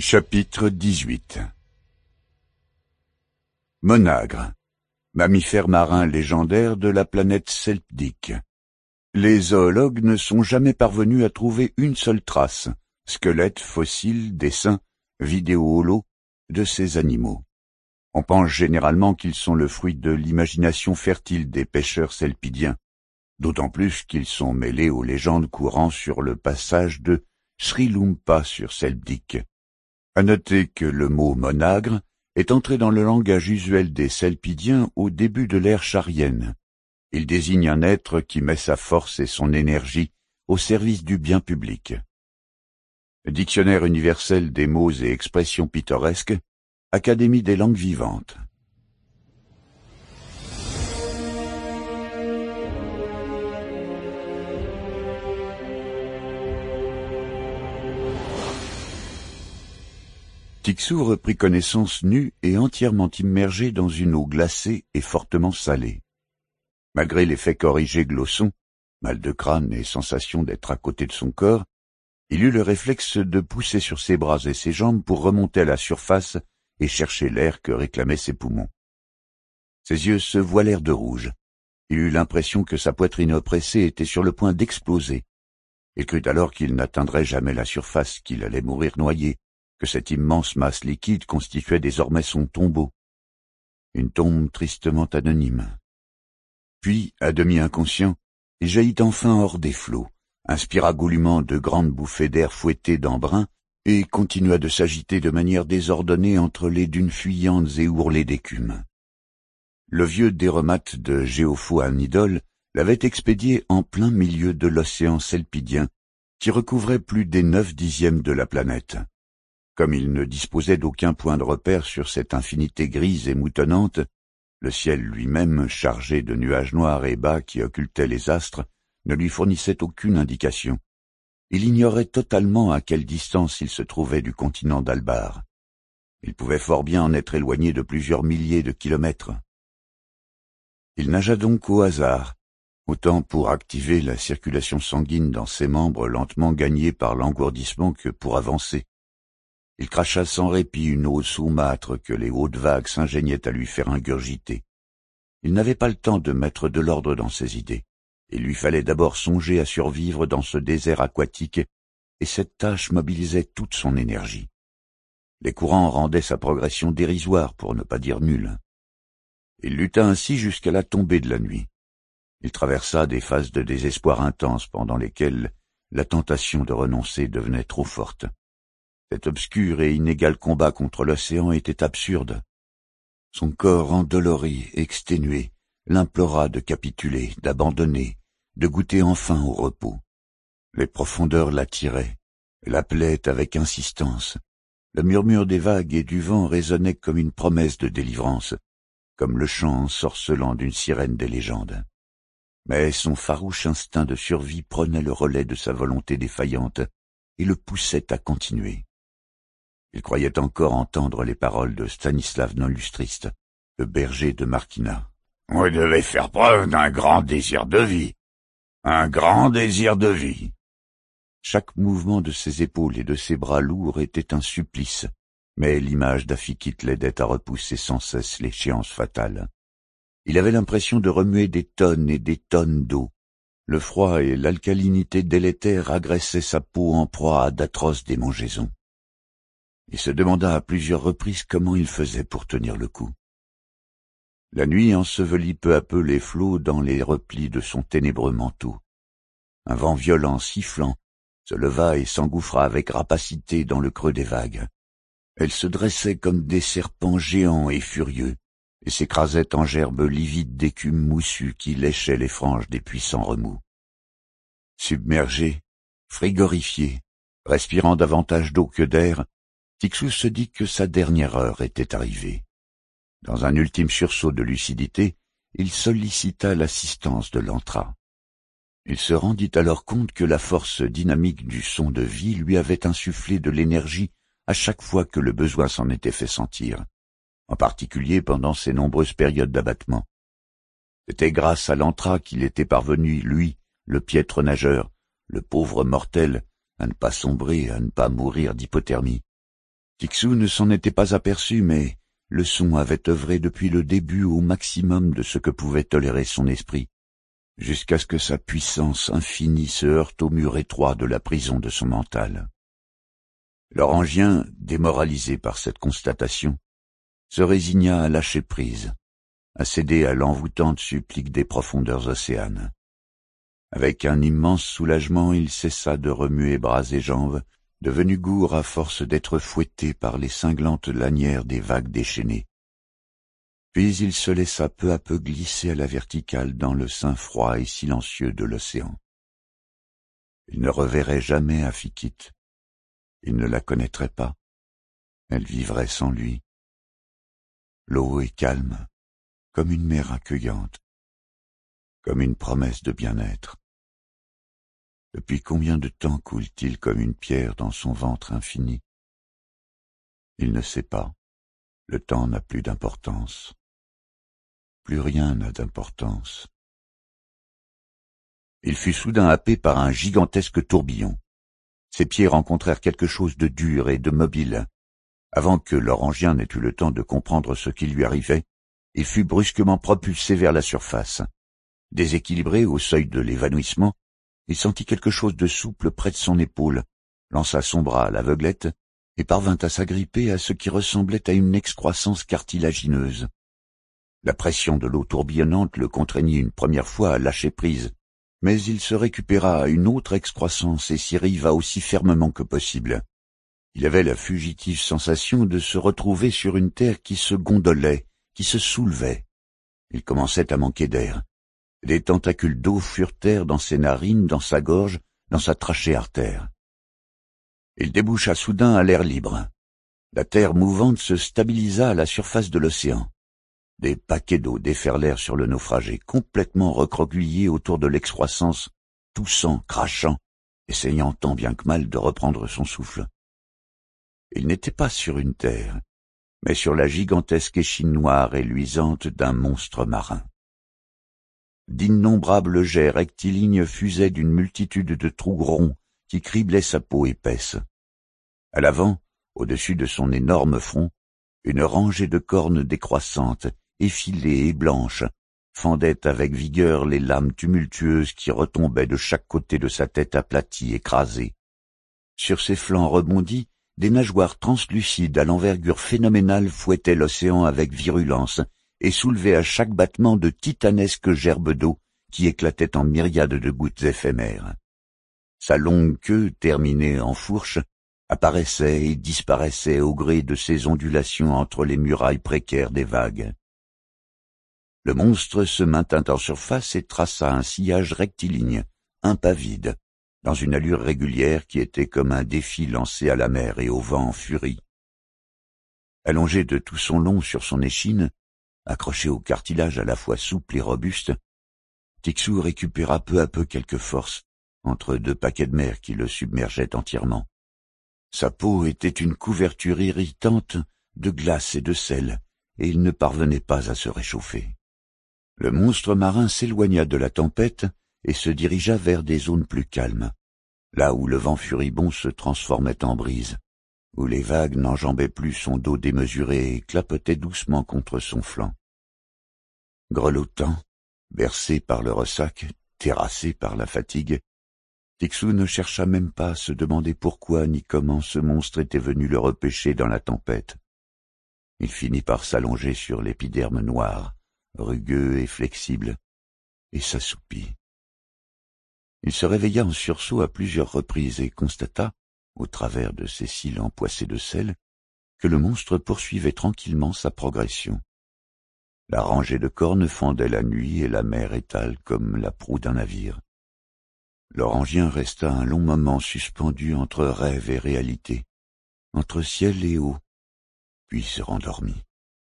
Chapitre 18. Monagre, mammifère marin légendaire de la planète Selpdic. Les zoologues ne sont jamais parvenus à trouver une seule trace, squelette, fossile, dessin, vidéo holo, de ces animaux. On pense généralement qu'ils sont le fruit de l'imagination fertile des pêcheurs selpidiens, d'autant plus qu'ils sont mêlés aux légendes courant sur le passage de Sri Lumpa sur Selpdic. À noter que le mot monagre est entré dans le langage usuel des Selpidiens au début de l'ère charienne. Il désigne un être qui met sa force et son énergie au service du bien public. Dictionnaire universel des mots et expressions pittoresques, Académie des langues vivantes. Tixou reprit connaissance nu et entièrement immergé dans une eau glacée et fortement salée. Malgré l'effet corrigé glosson, mal de crâne et sensation d'être à côté de son corps, il eut le réflexe de pousser sur ses bras et ses jambes pour remonter à la surface et chercher l'air que réclamaient ses poumons. Ses yeux se voilèrent de rouge. Il eut l'impression que sa poitrine oppressée était sur le point d'exploser. Il crut alors qu'il n'atteindrait jamais la surface, qu'il allait mourir noyé, que cette immense masse liquide constituait désormais son tombeau. Une tombe tristement anonyme. Puis, à demi inconscient, il jaillit enfin hors des flots, inspira goulûment de grandes bouffées d'air fouetté d'embrun et continua de s'agiter de manière désordonnée entre les dunes fuyantes et ourlées d'écume. Le vieux déromate de Géophoanidol l'avait expédié en plein milieu de l'océan selpidien qui recouvrait plus des 9/10 de la planète. Comme il ne disposait d'aucun point de repère sur cette infinité grise et moutonnante, le ciel lui-même, chargé de nuages noirs et bas qui occultaient les astres, ne lui fournissait aucune indication. Il ignorait totalement à quelle distance il se trouvait du continent d'Albar. Il pouvait fort bien en être éloigné de plusieurs milliers de kilomètres. Il nagea donc au hasard, autant pour activer la circulation sanguine dans ses membres lentement gagnés par l'engourdissement que pour avancer. Il cracha sans répit une eau saumâtre que les hautes vagues s'ingéniaient à lui faire ingurgiter. Il n'avait pas le temps de mettre de l'ordre dans ses idées. Il lui fallait d'abord songer à survivre dans ce désert aquatique, et cette tâche mobilisait toute son énergie. Les courants rendaient sa progression dérisoire, pour ne pas dire nulle. Il lutta ainsi jusqu'à la tombée de la nuit. Il traversa des phases de désespoir intense pendant lesquelles la tentation de renoncer devenait trop forte. Cet obscur et inégal combat contre l'océan était absurde. Son corps endolori, exténué, l'implora de capituler, d'abandonner, de goûter enfin au repos. Les profondeurs l'attiraient, l'appelaient avec insistance. Le murmure des vagues et du vent résonnait comme une promesse de délivrance, comme le chant ensorcelant d'une sirène des légendes. Mais son farouche instinct de survie prenait le relais de sa volonté défaillante et le poussait à continuer. Il croyait encore entendre les paroles de Stanislav Nolustrist, le berger de Markina. « Vous devez faire preuve d'un grand désir de vie. Un grand désir de vie. » Chaque mouvement de ses épaules et de ses bras lourds était un supplice, mais l'image d'Afikit l'aidait à repousser sans cesse l'échéance fatale. Il avait l'impression de remuer des tonnes et des tonnes d'eau. Le froid et l'alcalinité délétère agressaient sa peau en proie à d'atroces démangeaisons. Il se demanda à plusieurs reprises comment il faisait pour tenir le coup. La nuit ensevelit peu à peu les flots dans les replis de son ténébreux manteau. Un vent violent, sifflant, se leva et s'engouffra avec rapacité dans le creux des vagues. Elles se dressaient comme des serpents géants et furieux, et s'écrasaient en gerbes livides d'écume moussue qui léchaient les franges des puissants remous. Submergé, frigorifié, respirant davantage d'eau que d'air, Tixou se dit que sa dernière heure était arrivée. Dans un ultime sursaut de lucidité, il sollicita l'assistance de l'antra. Il se rendit alors compte que la force dynamique du son de vie lui avait insufflé de l'énergie à chaque fois que le besoin s'en était fait sentir, en particulier pendant ses nombreuses périodes d'abattement. C'était grâce à l'antra qu'il était parvenu, lui, le piètre nageur, le pauvre mortel, à ne pas sombrer, à ne pas mourir d'hypothermie. Picsou ne s'en était pas aperçu, mais le son avait œuvré depuis le début au maximum de ce que pouvait tolérer son esprit, jusqu'à ce que sa puissance infinie se heurte au mur étroit de la prison de son mental. L'orangien, démoralisé par cette constatation, se résigna à lâcher prise, à céder à l'envoûtante supplique des profondeurs océanes. Avec un immense soulagement, il cessa de remuer bras et jambes, devenu gourd à force d'être fouetté par les cinglantes lanières des vagues déchaînées. Puis il se laissa peu à peu glisser à la verticale dans le sein froid et silencieux de l'océan. Il ne reverrait jamais Afikit. Il ne la connaîtrait pas. Elle vivrait sans lui. L'eau est calme, comme une mer accueillante, comme une promesse de bien-être. Depuis combien de temps coule-t-il comme une pierre dans son ventre infini? Il ne sait pas. Le temps n'a plus d'importance. Plus rien n'a d'importance. Il fut soudain happé par un gigantesque tourbillon. Ses pieds rencontrèrent quelque chose de dur et de mobile. Avant que l'orangien n'ait eu le temps de comprendre ce qui lui arrivait, il fut brusquement propulsé vers la surface. Déséquilibré au seuil de l'évanouissement, il sentit quelque chose de souple près de son épaule, lança son bras à l'aveuglette et parvint à s'agripper à ce qui ressemblait à une excroissance cartilagineuse. La pression de l'eau tourbillonnante le contraignit une première fois à lâcher prise, mais il se récupéra à une autre excroissance et s'y riva aussi fermement que possible. Il avait la fugitive sensation de se retrouver sur une terre qui se gondolait, qui se soulevait. Il commençait à manquer d'air. Des tentacules d'eau furetèrent dans ses narines, dans sa gorge, dans sa trachée artère. Il déboucha soudain à l'air libre. La terre mouvante se stabilisa à la surface de l'océan. Des paquets d'eau déferlèrent sur le naufragé, complètement recroquevillé autour de l'excroissance, toussant, crachant, essayant tant bien que mal de reprendre son souffle. Il n'était pas sur une terre, mais sur la gigantesque échine noire et luisante d'un monstre marin. D'innombrables jets rectilignes fusaient d'une multitude de trous ronds qui criblaient sa peau épaisse. À l'avant, au-dessus de son énorme front, une rangée de cornes décroissantes, effilées et blanches, fendaient avec vigueur les lames tumultueuses qui retombaient de chaque côté de sa tête aplatie, écrasée. Sur ses flancs rebondis, des nageoires translucides à l'envergure phénoménale fouettaient l'océan avec virulence et soulevaient à chaque battement de titanesques gerbes d'eau qui éclataient en myriades de gouttes éphémères. Sa longue queue, terminée en fourche, apparaissait et disparaissait au gré de ces ondulations entre les murailles précaires des vagues. Le monstre se maintint en surface et traça un sillage rectiligne, impavide, dans une allure régulière qui était comme un défi lancé à la mer et au vent en furie. Allongé de tout son long sur son échine, accroché au cartilage à la fois souple et robuste, Picsou récupéra peu à peu quelques forces entre deux paquets de mer qui le submergeaient entièrement. Sa peau était une couverture irritante de glace et de sel, et il ne parvenait pas à se réchauffer. Le monstre marin s'éloigna de la tempête et se dirigea vers des zones plus calmes, là où le vent furibond se transformait en brise, où les vagues n'enjambaient plus son dos démesuré et clapotaient doucement contre son flanc. Grelottant, bercé par le ressac, terrassé par la fatigue, Picsou ne chercha même pas à se demander pourquoi ni comment ce monstre était venu le repêcher dans la tempête. Il finit par s'allonger sur l'épiderme noir, rugueux et flexible, et s'assoupit. Il se réveilla en sursaut à plusieurs reprises et constata, au travers de ses cils empoissés de sel, que le monstre poursuivait tranquillement sa progression. La rangée de cornes fendait la nuit et la mer étale comme la proue d'un navire. L'orangien resta un long moment suspendu entre rêve et réalité, entre ciel et eau, puis se rendormit.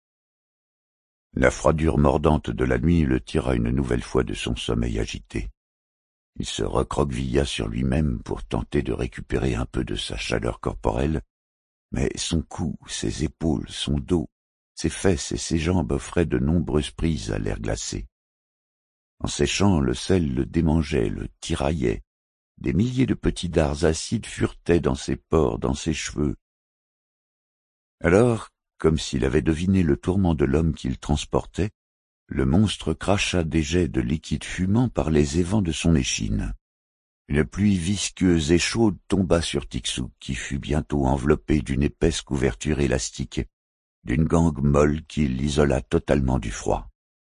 La froidure mordante de la nuit le tira une nouvelle fois de son sommeil agité. Il se recroquevilla sur lui-même pour tenter de récupérer un peu de sa chaleur corporelle, mais son cou, ses épaules, son dos, ses fesses et ses jambes offraient de nombreuses prises à l'air glacé. En séchant, le sel le démangeait, le tiraillait. Des milliers de petits dards acides furetaient dans ses pores, dans ses cheveux. Alors, comme s'il avait deviné le tourment de l'homme qu'il transportait, le monstre cracha des jets de liquide fumant par les évents de son échine. Une pluie visqueuse et chaude tomba sur Tixou, qui fut bientôt enveloppé d'une épaisse couverture élastique, d'une gangue molle qui l'isola totalement du froid.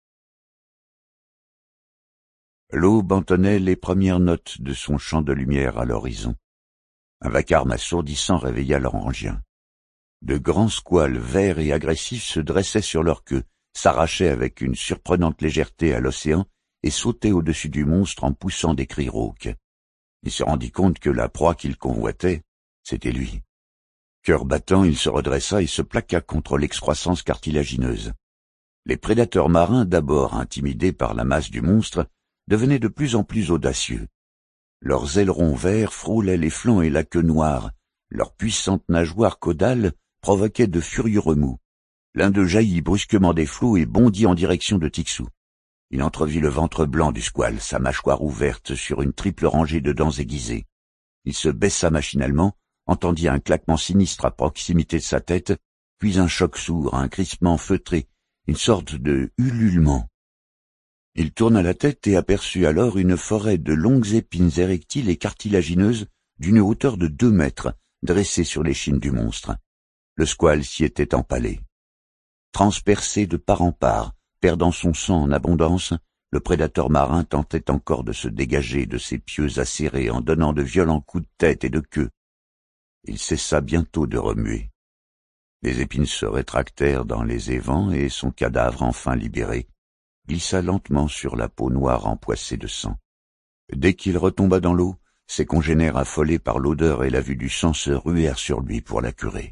L'aube entonnait les premières notes de son chant de lumière à l'horizon. Un vacarme assourdissant réveilla l'orangien. De grands squales verts et agressifs se dressaient sur leur queue, s'arrachaient avec une surprenante légèreté à l'océan et sautaient au-dessus du monstre en poussant des cris rauques. Il se rendit compte que la proie qu'il convoitait, c'était lui. Cœur battant, il se redressa et se plaqua contre l'excroissance cartilagineuse. Les prédateurs marins, d'abord intimidés par la masse du monstre, devenaient de plus en plus audacieux. Leurs ailerons verts frôlaient les flancs et la queue noire, leurs puissantes nageoires caudales provoquaient de furieux remous. L'un d'eux jaillit brusquement des flots et bondit en direction de Tixou. Il entrevit le ventre blanc du squale, sa mâchoire ouverte sur une triple rangée de dents aiguisées. Il se baissa machinalement, entendit un claquement sinistre à proximité de sa tête, puis un choc sourd, un crissement feutré, une sorte de ululement. Il tourna la tête et aperçut alors une forêt de longues épines érectiles et cartilagineuses d'une hauteur de 2 mètres, dressée sur l'échine du monstre. Le squale s'y était empalé. Transpercé de part en part, perdant son sang en abondance, le prédateur marin tentait encore de se dégager de ses pieux acérés en donnant de violents coups de tête et de queue. Il cessa bientôt de remuer. Les épines se rétractèrent dans les évents et son cadavre, enfin libéré, glissa lentement sur la peau noire empoissée de sang. Dès qu'il retomba dans l'eau, ses congénères affolés par l'odeur et la vue du sang se ruèrent sur lui pour la curer.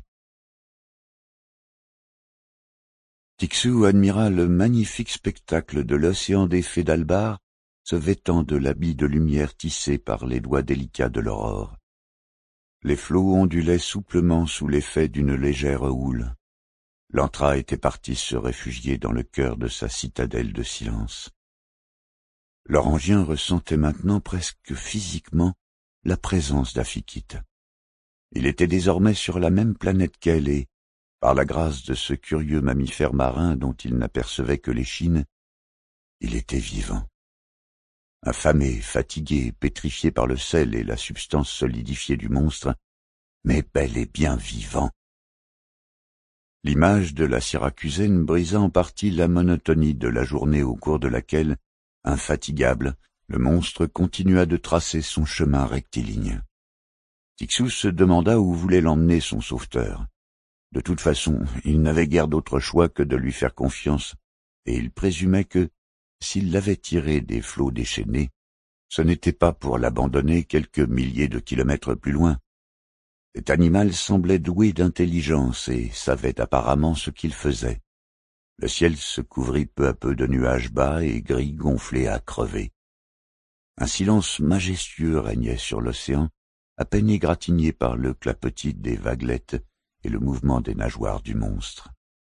Tixou admira le magnifique spectacle de l'océan des fées d'Albar se vêtant de l'habit de lumière tissé par les doigts délicats de l'aurore. Les flots ondulaient souplement sous l'effet d'une légère houle. L'Antra était parti se réfugier dans le cœur de sa citadelle de silence. L'orangien ressentait maintenant presque physiquement la présence d'Afikit. Il était désormais sur la même planète qu'elle et, par la grâce de ce curieux mammifère marin dont il n'apercevait que l'échine, il était vivant. Affamé, fatigué, pétrifié par le sel et la substance solidifiée du monstre, mais bel et bien vivant. L'image de la Syracusaine brisa en partie la monotonie de la journée au cours de laquelle, infatigable, le monstre continua de tracer son chemin rectiligne. Tixou se demanda où voulait l'emmener son sauveteur. De toute façon, il n'avait guère d'autre choix que de lui faire confiance, et il présumait que, s'il l'avait tiré des flots déchaînés, ce n'était pas pour l'abandonner quelques milliers de kilomètres plus loin. Cet animal semblait doué d'intelligence et savait apparemment ce qu'il faisait. Le ciel se couvrit peu à peu de nuages bas et gris gonflés à crever. Un silence majestueux régnait sur l'océan, à peine égratigné par le clapotis des vaguelettes et le mouvement des nageoires du monstre.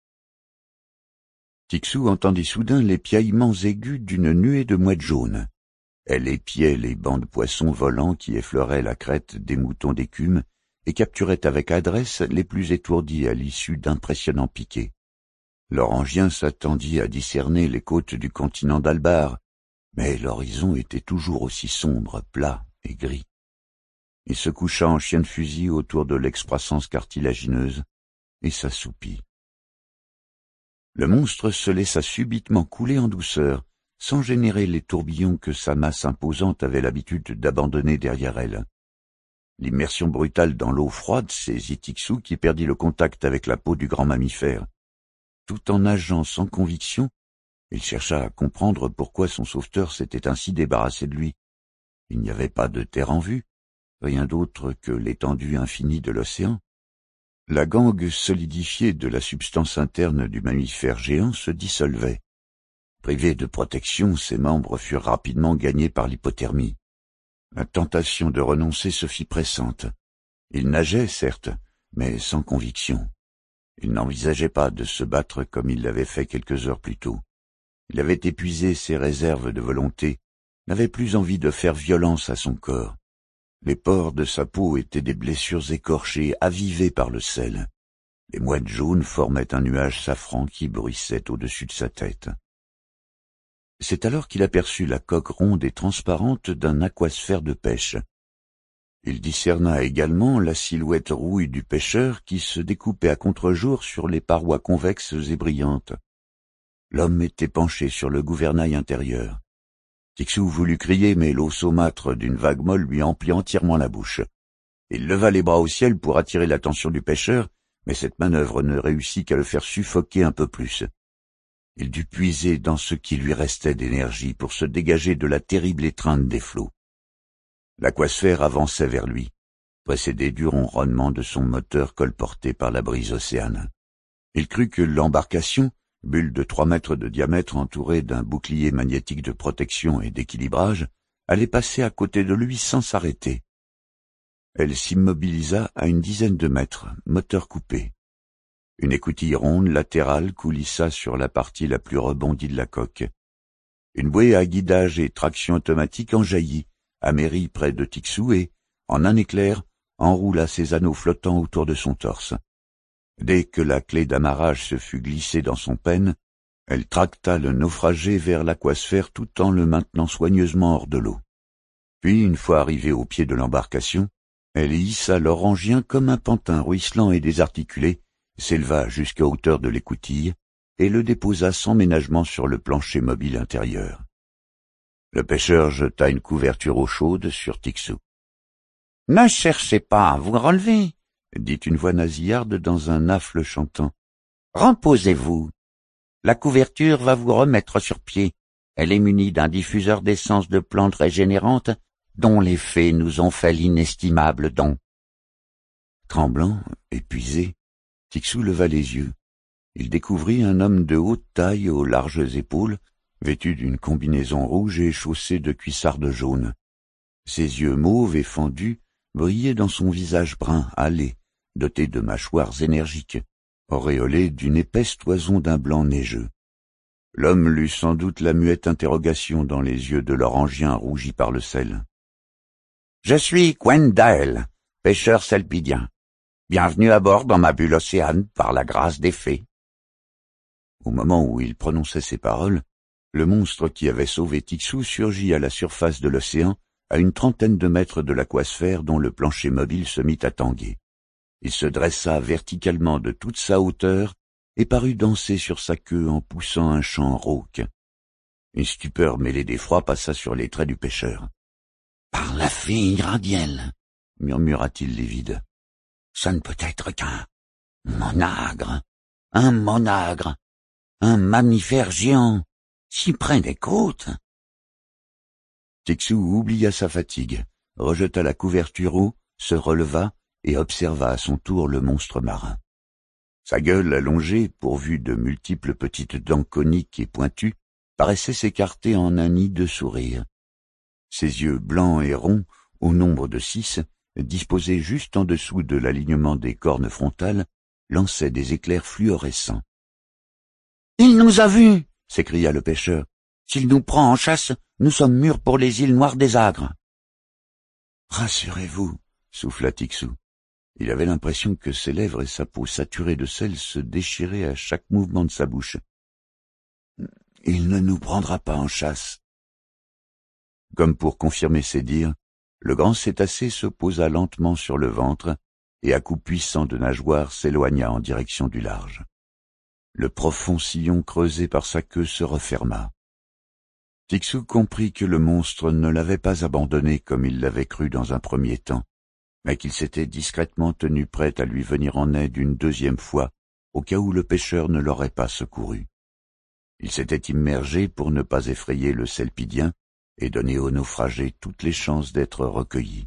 Tixou entendit soudain les piaillements aigus d'une nuée de mouettes jaunes. Elle épiait les bancs de poissons volants qui effleuraient la crête des moutons d'écume et capturait avec adresse les plus étourdis à l'issue d'impressionnants piquets. L'orangien s'attendit à discerner les côtes du continent d'Albar, mais l'horizon était toujours aussi sombre, plat et gris. Il se coucha en chien de fusil autour de l'excroissance cartilagineuse et s'assoupit. Le monstre se laissa subitement couler en douceur, sans générer les tourbillons que sa masse imposante avait l'habitude d'abandonner derrière elle. L'immersion brutale dans l'eau froide saisit Tixou qui perdit le contact avec la peau du grand mammifère. Tout en nageant sans conviction, il chercha à comprendre pourquoi son sauveteur s'était ainsi débarrassé de lui. Il n'y avait pas de terre en vue, rien d'autre que l'étendue infinie de l'océan. La gangue solidifiée de la substance interne du mammifère géant se dissolvait. Privé de protection, ses membres furent rapidement gagnés par l'hypothermie. La tentation de renoncer se fit pressante. Il nageait, certes, mais sans conviction. Il n'envisageait pas de se battre comme il l'avait fait quelques heures plus tôt. Il avait épuisé ses réserves de volonté, n'avait plus envie de faire violence à son corps. Les pores de sa peau étaient des blessures écorchées, avivées par le sel. Les mouettes jaunes formaient un nuage safran qui bruissait au-dessus de sa tête. C'est alors qu'il aperçut la coque ronde et transparente d'un aquasphère de pêche. Il discerna également la silhouette rouille du pêcheur qui se découpait à contre-jour sur les parois convexes et brillantes. L'homme était penché sur le gouvernail intérieur. Tixou voulut crier, mais l'eau saumâtre d'une vague molle lui emplit entièrement la bouche. Il leva les bras au ciel pour attirer l'attention du pêcheur, mais cette manœuvre ne réussit qu'à le faire suffoquer un peu plus. Il dut puiser dans ce qui lui restait d'énergie pour se dégager de la terrible étreinte des flots. L'aquasphère avançait vers lui, précédé du ronronnement de son moteur colporté par la brise océane. Il crut que l'embarcation, bulle de 3 mètres de diamètre entourée d'un bouclier magnétique de protection et d'équilibrage, allait passer à côté de lui sans s'arrêter. Elle s'immobilisa à une dizaine de mètres, moteur coupé. Une écoutille ronde latérale coulissa sur la partie la plus rebondie de la coque. Une bouée à guidage et traction automatique en jaillit, amérit près de Tixou et, en un éclair, enroula ses anneaux flottants autour de son torse. Dès que la clé d'amarrage se fut glissée dans son pêne, elle tracta le naufragé vers l'aquasphère tout en le maintenant soigneusement hors de l'eau. Puis, une fois arrivée au pied de l'embarcation, elle hissa l'orangien comme un pantin ruisselant et désarticulé, s'éleva jusqu'à hauteur de l'écoutille et le déposa sans ménagement sur le plancher mobile intérieur. Le pêcheur jeta une couverture eau chaude sur Tixou. « Ne cherchez pas à vous relever, » dit une voix nasillarde dans un affle chantant. « Reposez-vous. La couverture va vous remettre sur pied. Elle est munie d'un diffuseur d'essence de plantes régénérantes dont les fées nous ont fait l'inestimable don. » Tremblant, épuisé, Tixou leva les yeux. Il découvrit un homme de haute taille aux larges épaules, vêtu d'une combinaison rouge et chaussé de cuissardes jaunes. Ses yeux mauves et fendus brillaient dans son visage brun, hâlé, doté de mâchoires énergiques, auréolé d'une épaisse toison d'un blanc neigeux. L'homme lut sans doute la muette interrogation dans les yeux de l'orangien rougi par le sel. « Je suis Gwendael, pêcheur selpidien. Bienvenue à bord dans ma bulle océane par la grâce des fées. » Au moment où il prononçait ces paroles, le monstre qui avait sauvé Tixou surgit à la surface de l'océan, à une trentaine de mètres de l'aquasphère dont le plancher mobile se mit à tanguer. Il se dressa verticalement de toute sa hauteur et parut danser sur sa queue en poussant un chant rauque. Une stupeur mêlée d'effroi passa sur les traits du pêcheur. « Par la fée Iradiel, » murmura-t-il livide. « Ça ne peut être qu'un monagre, un mammifère géant, si près des côtes. » Tixou oublia sa fatigue, rejeta la couverture haut, se releva et observa à son tour le monstre marin. Sa gueule allongée, pourvue de multiples petites dents coniques et pointues, paraissait s'écarter en un nid de sourire. Ses yeux blancs et ronds, au nombre de 6, disposés juste en dessous de l'alignement des cornes frontales, lançaient des éclairs fluorescents. « Il nous a vus !» s'écria le pêcheur. « S'il nous prend en chasse, nous sommes mûrs pour les îles Noires des Agres. » « Rassurez-vous, » souffla Tixou. Il avait l'impression que ses lèvres et sa peau saturée de sel se déchiraient à chaque mouvement de sa bouche. « Il ne nous prendra pas en chasse. » Comme pour confirmer ses dires, le grand cétacé se posa lentement sur le ventre et à coups puissants de nageoires s'éloigna en direction du large. Le profond sillon creusé par sa queue se referma. Tixou comprit que le monstre ne l'avait pas abandonné comme il l'avait cru dans un premier temps, mais qu'il s'était discrètement tenu prêt à lui venir en aide une deuxième fois, au cas où le pêcheur ne l'aurait pas secouru. Il s'était immergé pour ne pas effrayer le selpidien et donner aux naufragés toutes les chances d'être recueillis.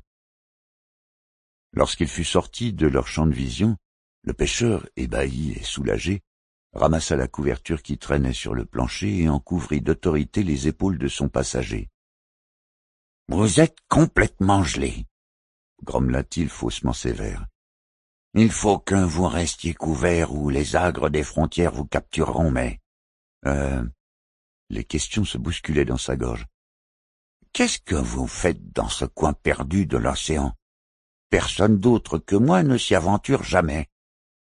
Lorsqu'il fut sorti de leur champ de vision, le pêcheur, ébahi et soulagé, ramassa la couverture qui traînait sur le plancher et en couvrit d'autorité les épaules de son passager. « Vous êtes complètement gelé, » grommela-t-il faussement sévère. « Il faut que vous restiez couvert ou les agres des frontières vous captureront, mais... » Les questions se bousculaient dans sa gorge. « Qu'est-ce que vous faites dans ce coin perdu de l'océan? Personne d'autre que moi ne s'y aventure jamais. »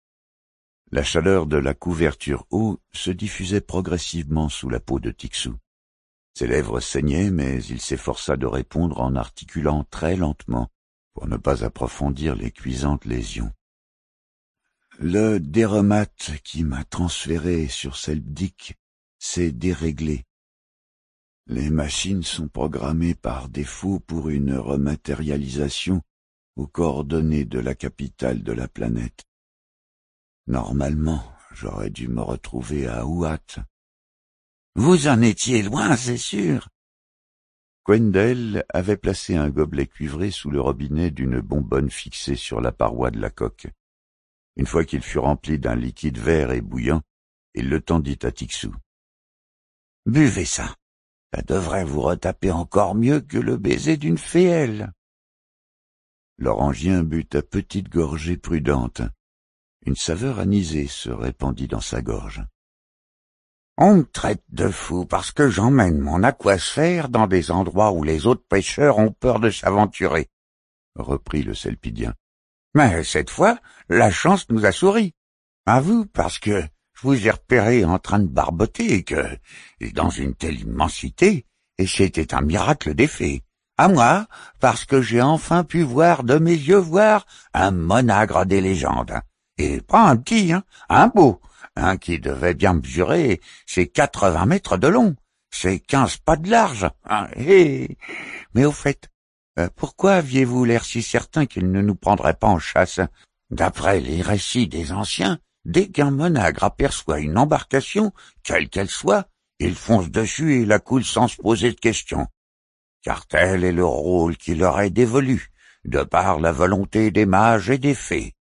La chaleur de la couverture eau se diffusait progressivement sous la peau de Tixou. Ses lèvres saignaient, mais il s'efforça de répondre en articulant très lentement pour ne pas approfondir les cuisantes lésions. Le déromate qui m'a transféré sur Selpdick s'est déréglé. Les machines sont programmées par défaut pour une rematérialisation aux coordonnées de la capitale de la planète. Normalement, j'aurais dû me retrouver à Ouat. Vous en étiez loin, c'est sûr. Gwendel avait placé un gobelet cuivré sous le robinet d'une bonbonne fixée sur la paroi de la coque. Une fois qu'il fut rempli d'un liquide vert et bouillant, il le tendit à Tixou. « Buvez ça. Ça devrait vous retaper encore mieux que le baiser d'une féelle. » L'orangien but à petites gorgées prudentes. Une saveur anisée se répandit dans sa gorge. « On me traite de fou parce que j'emmène mon aquasphère dans des endroits où les autres pêcheurs ont peur de s'aventurer, » reprit le Selpidien. « Mais cette fois, la chance nous a souri. À vous, parce que je vous ai repéré en train de barboter et dans une telle immensité, et c'était un miracle des fées. À moi, parce que j'ai enfin pu voir de mes yeux un monagre des légendes. Et pas un petit, un beau, un qui devait bien mesurer ses 80 mètres de long, ses 15 pas de large. Mais au fait, pourquoi aviez-vous l'air si certain qu'il ne nous prendrait pas en chasse? D'après les récits des anciens, dès qu'un monagre aperçoit une embarcation, quelle qu'elle soit, il fonce dessus et la coule sans se poser de questions. Car tel est le rôle qui leur est dévolu, de par la volonté des mages et des fées.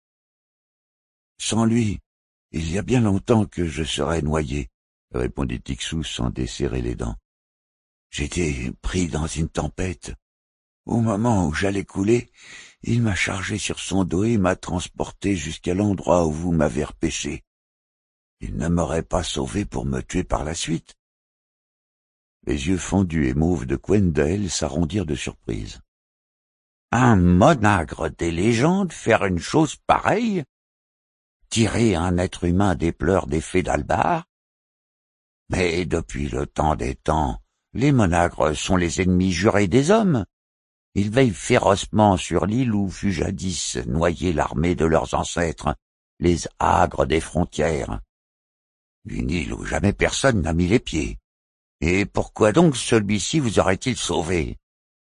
Sans lui, il y a bien longtemps que je serais noyé, répondit Tixou sans desserrer les dents. J'étais pris dans une tempête. Au moment où j'allais couler, il m'a chargé sur son dos et m'a transporté jusqu'à l'endroit où vous m'avez repêché. Il ne m'aurait pas sauvé pour me tuer par la suite. Les yeux fendus et mauves de Gwendel s'arrondirent de surprise. Un monagre des légendes faire une chose pareille? Tirer un être humain des pleurs des fées d'Albar? Mais depuis le temps des temps, les monagres sont les ennemis jurés des hommes. Ils veillent férocement sur l'île où fut jadis noyée l'armée de leurs ancêtres, les Agres des frontières. Une île où jamais personne n'a mis les pieds. Et pourquoi donc celui-ci vous aurait-il sauvé?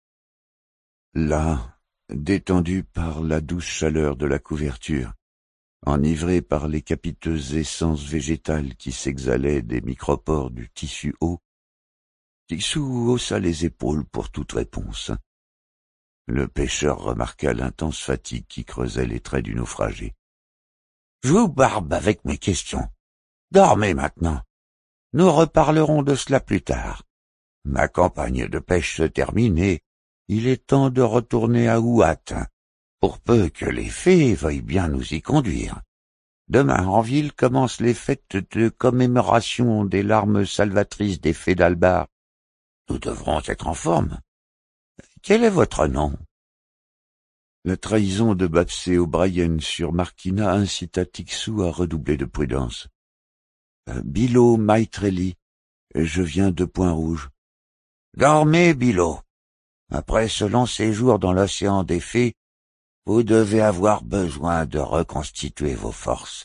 Là, détendu par la douce chaleur de la couverture, enivré par les capiteuses essences végétales qui s'exhalaient des micropores du tissu haut, Tixou haussa les épaules pour toute réponse. Le pêcheur remarqua l'intense fatigue qui creusait les traits du naufragé. « Je vous barbe avec mes questions. Dormez maintenant. Nous reparlerons de cela plus tard. Ma campagne de pêche se termine et il est temps de retourner à Ouat, pour peu que les fées veuillent bien nous y conduire. Demain, en ville, commencent les fêtes de commémoration des larmes salvatrices des fées d'Albar. Nous devrons être en forme. Quel est votre nom? » La trahison de Babsé O'Brien sur Marquina incita Tixou à redoubler de prudence. Bilo Maitrelli, je viens de Point-Rouge. Dormez, Bilo. Après ce long séjour dans l'océan des fées, vous devez avoir besoin de reconstituer vos forces.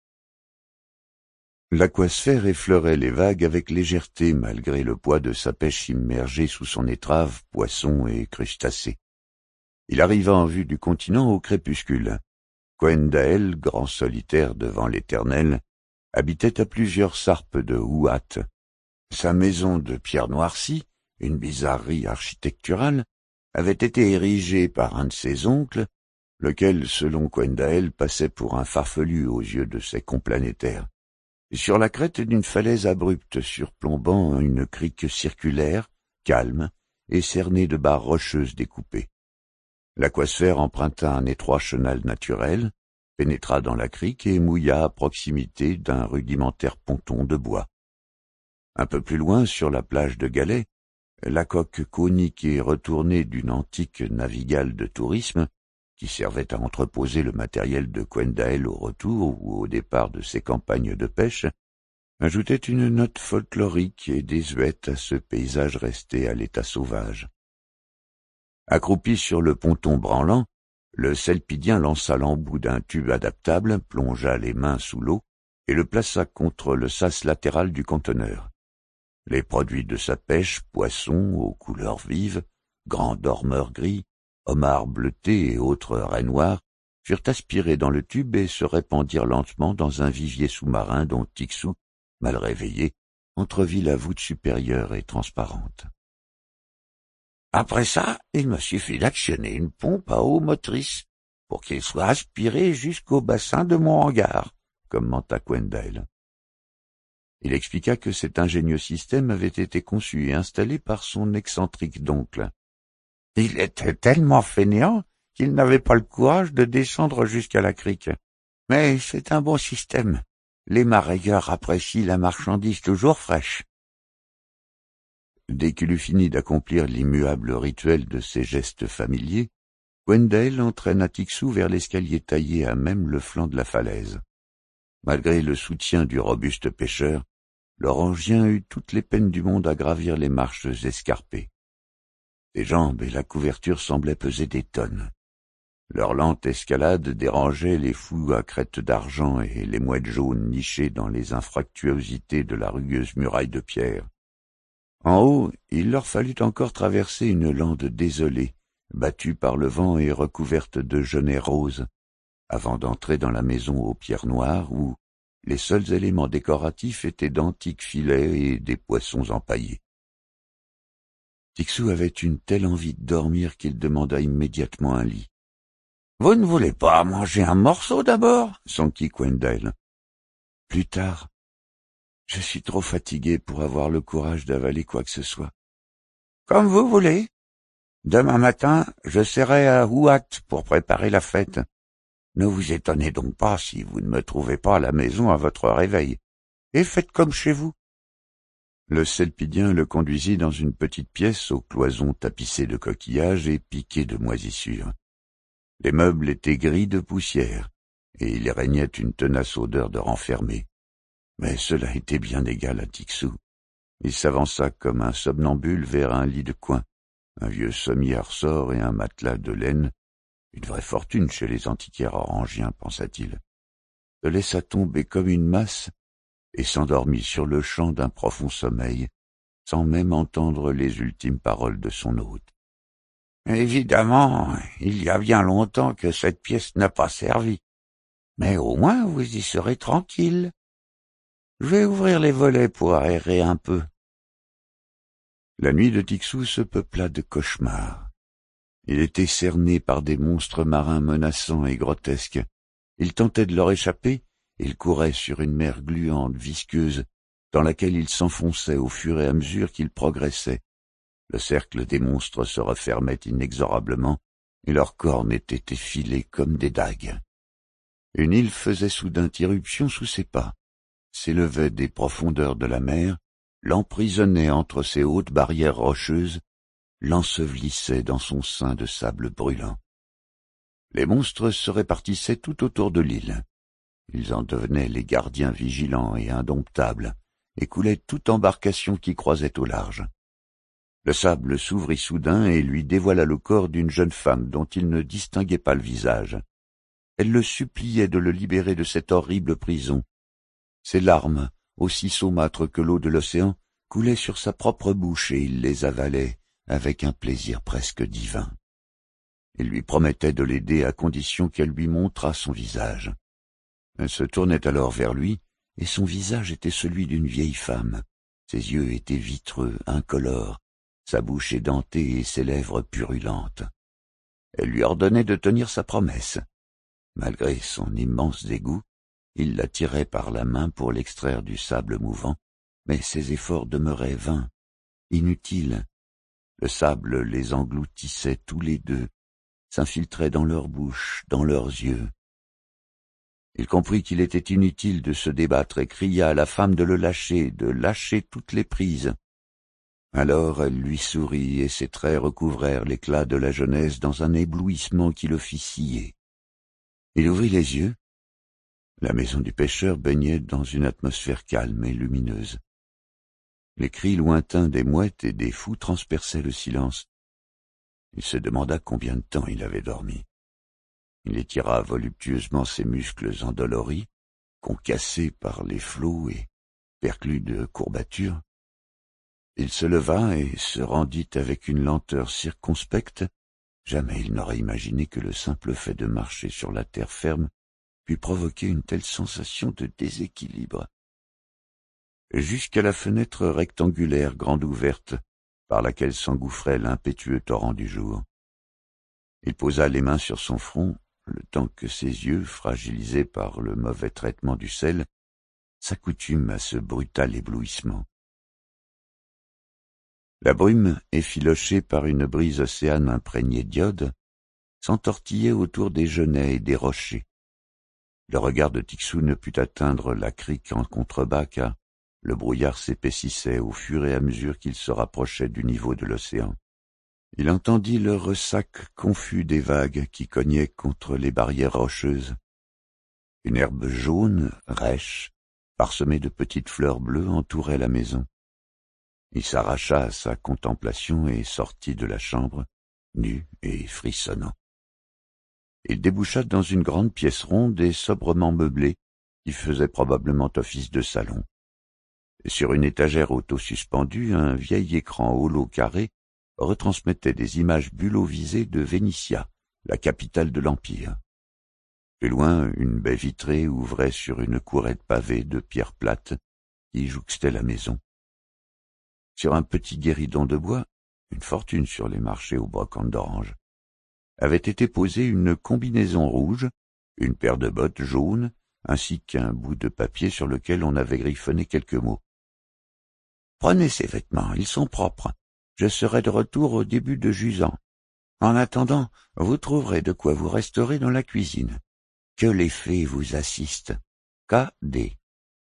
L'aquasphère effleurait les vagues avec légèreté malgré le poids de sa pêche immergée sous son étrave, poissons et crustacés. Il arriva en vue du continent au crépuscule. Gwendel, grand solitaire devant l'Éternel, habitait à plusieurs sarpes de Ouat. Sa maison de pierre noircie, une bizarrerie architecturale, avait été érigée par un de ses oncles, lequel, selon Gwendel, passait pour un farfelu aux yeux de ses complanétaires. Sur la crête d'une falaise abrupte surplombant une crique circulaire, calme et cernée de barres rocheuses découpées. L'aquasphère emprunta un étroit chenal naturel, pénétra dans la crique et mouilla à proximité d'un rudimentaire ponton de bois. Un peu plus loin, sur la plage de Galets, la coque conique et retournée d'une antique navigale de tourisme, qui servait à entreposer le matériel de Gwendael au retour ou au départ de ses campagnes de pêche, ajoutait une note folklorique et désuète à ce paysage resté à l'état sauvage. Accroupi sur le ponton branlant, le Selpidien lança l'embout d'un tube adaptable, plongea les mains sous l'eau et le plaça contre le sas latéral du conteneur. Les produits de sa pêche, poissons aux couleurs vives, grands dormeurs gris, homards bleutés et autres raies noires, furent aspirés dans le tube et se répandirent lentement dans un vivier sous-marin dont Tixou, mal réveillé, entrevit la voûte supérieure et transparente. Après ça, il me suffit d'actionner une pompe à eau motrice pour qu'il soit aspiré jusqu'au bassin de mon hangar, commenta Gwendael. Il expliqua que cet ingénieux système avait été conçu et installé par son excentrique oncle. Il était tellement fainéant qu'il n'avait pas le courage de descendre jusqu'à la crique. Mais c'est un bon système. Les marailleurs apprécient la marchandise toujours fraîche. Dès qu'il eut fini d'accomplir l'immuable rituel de ses gestes familiers, Gwendael entraîna Tixou vers l'escalier taillé à même le flanc de la falaise. Malgré le soutien du robuste pêcheur, l'Orangien eut toutes les peines du monde à gravir les marches escarpées. Ses jambes et la couverture semblaient peser des tonnes. Leur lente escalade dérangeait les fous à crête d'argent et les mouettes jaunes nichées dans les infractuosités de la rugueuse muraille de pierre. En haut, il leur fallut encore traverser une lande désolée, battue par le vent et recouverte de genêts roses, avant d'entrer dans la maison aux pierres noires où les seuls éléments décoratifs étaient d'antiques filets et des poissons empaillés. Tixou avait une telle envie de dormir qu'il demanda immédiatement un lit. « Vous ne voulez pas manger un morceau d'abord » s'enquit Gwendael. « Plus tard. Je suis trop fatigué pour avoir le courage d'avaler quoi que ce soit. »« Comme vous voulez. Demain matin, je serai à Ouat pour préparer la fête. Ne vous étonnez donc pas si vous ne me trouvez pas à la maison à votre réveil. Et faites comme chez vous. » Le Selpidien le conduisit dans une petite pièce aux cloisons tapissées de coquillages et piquées de moisissures. Les meubles étaient gris de poussière, et il régnait une tenace odeur de renfermé. Mais cela était bien égal à Tixou. Il s'avança comme un somnambule vers un lit de coin, un vieux sommier à ressort et un matelas de laine, une vraie fortune chez les antiquaires orangiens, pensa-t-il, se laissa tomber comme une masse et s'endormit sur le champ d'un profond sommeil, sans même entendre les ultimes paroles de son hôte. « Évidemment, il y a bien longtemps que cette pièce n'a pas servi, mais au moins vous y serez tranquille. Je vais ouvrir les volets pour aérer un peu. » La nuit de Tixou se peupla de cauchemars. Il était cerné par des monstres marins menaçants et grotesques. Il tentait de leur échapper, il courait sur une mer gluante, visqueuse, dans laquelle il s'enfonçait au fur et à mesure qu'il progressait. Le cercle des monstres se refermait inexorablement, et leurs cornes étaient effilées comme des dagues. Une île faisait soudain irruption sous ses pas, s'élevait des profondeurs de la mer, l'emprisonnait entre ses hautes barrières rocheuses, l'ensevelissait dans son sein de sable brûlant. Les monstres se répartissaient tout autour de l'île. Ils en devenaient les gardiens vigilants et indomptables, et coulaient toute embarcation qui croisait au large. Le sable s'ouvrit soudain et lui dévoila le corps d'une jeune femme dont il ne distinguait pas le visage. Elle le suppliait de le libérer de cette horrible prison. Ses larmes, aussi saumâtres que l'eau de l'océan, coulaient sur sa propre bouche et il les avalait avec un plaisir presque divin. Il lui promettait de l'aider à condition qu'elle lui montrât son visage. Elle se tournait alors vers lui, et son visage était celui d'une vieille femme. Ses yeux étaient vitreux, incolores, sa bouche édentée et ses lèvres purulentes. Elle lui ordonnait de tenir sa promesse. Malgré son immense dégoût, il la tirait par la main pour l'extraire du sable mouvant, mais ses efforts demeuraient vains, inutiles. Le sable les engloutissait tous les deux, s'infiltrait dans leur bouche, dans leurs yeux. Il comprit qu'il était inutile de se débattre et cria à la femme de le lâcher, de lâcher toutes les prises. Alors elle lui sourit et ses traits recouvrèrent l'éclat de la jeunesse dans un éblouissement qui le fit scier. Il ouvrit les yeux. La maison du pêcheur baignait dans une atmosphère calme et lumineuse. Les cris lointains des mouettes et des fous transperçaient le silence. Il se demanda combien de temps il avait dormi. Il étira voluptueusement ses muscles endoloris, concassés par les flots et perclus de courbatures. Il se leva et se rendit avec une lenteur circonspecte. Jamais il n'aurait imaginé que le simple fait de marcher sur la terre ferme pût provoquer une telle sensation de déséquilibre. Jusqu'à la fenêtre rectangulaire grande ouverte par laquelle s'engouffrait l'impétueux torrent du jour. Il posa les mains sur son front, le temps que ses yeux, fragilisés par le mauvais traitement du sel, s'accoutument à ce brutal éblouissement. La brume, effilochée par une brise océane imprégnée d'iode, s'entortillait autour des genêts et des rochers. Le regard de Tixou ne put atteindre la crique en contrebas car le brouillard s'épaississait au fur et à mesure qu'il se rapprochait du niveau de l'océan. Il entendit le ressac confus des vagues qui cognaient contre les barrières rocheuses. Une herbe jaune, rêche, parsemée de petites fleurs bleues entourait la maison. Il s'arracha à sa contemplation et sortit de la chambre, nu et frissonnant. Il déboucha dans une grande pièce ronde et sobrement meublée, qui faisait probablement office de salon. Sur une étagère auto-suspendue, un vieil écran holo carré retransmettait des images bullovisées de Vénitia, la capitale de l'Empire. Plus loin, une baie vitrée ouvrait sur une courette pavée de pierres plates qui jouxtait la maison. Sur un petit guéridon de bois, une fortune sur les marchés aux brocantes d'orange, avait été posée une combinaison rouge, une paire de bottes jaunes, ainsi qu'un bout de papier sur lequel on avait griffonné quelques mots. « Prenez ces vêtements, ils sont propres. Je serai de retour au début de jusant. En attendant, vous trouverez de quoi vous restaurer dans la cuisine. Que les fées vous assistent. K.D. »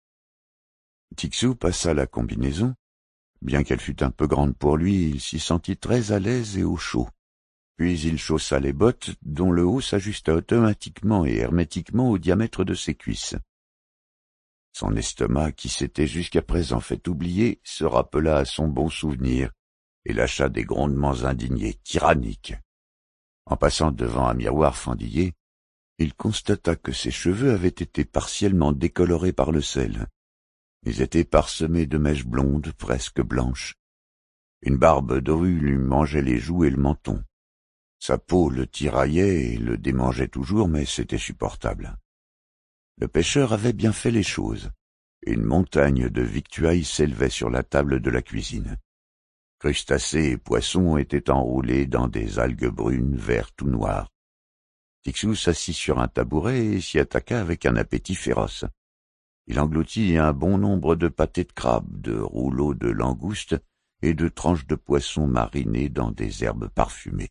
Tixou passa la combinaison. Bien qu'elle fût un peu grande pour lui, il s'y sentit très à l'aise et au chaud. Puis il chaussa les bottes, dont le haut s'ajusta automatiquement et hermétiquement au diamètre de ses cuisses. Son estomac, qui s'était jusqu'à présent fait oublier, se rappela à son bon souvenir et lâcha des grondements indignés, tyranniques. En passant devant un miroir fendillé, il constata que ses cheveux avaient été partiellement décolorés par le sel. Ils étaient parsemés de mèches blondes, presque blanches. Une barbe drue lui mangeait les joues et le menton. Sa peau le tiraillait et le démangeait toujours, mais c'était supportable. Le pêcheur avait bien fait les choses. Une montagne de victuailles s'élevait sur la table de la cuisine. Crustacés et poissons étaient enroulés dans des algues brunes, vertes ou noires. Tixou s'assit sur un tabouret et s'y attaqua avec un appétit féroce. Il engloutit un bon nombre de pâtés de crabe, de rouleaux de langoustes et de tranches de poisson marinées dans des herbes parfumées.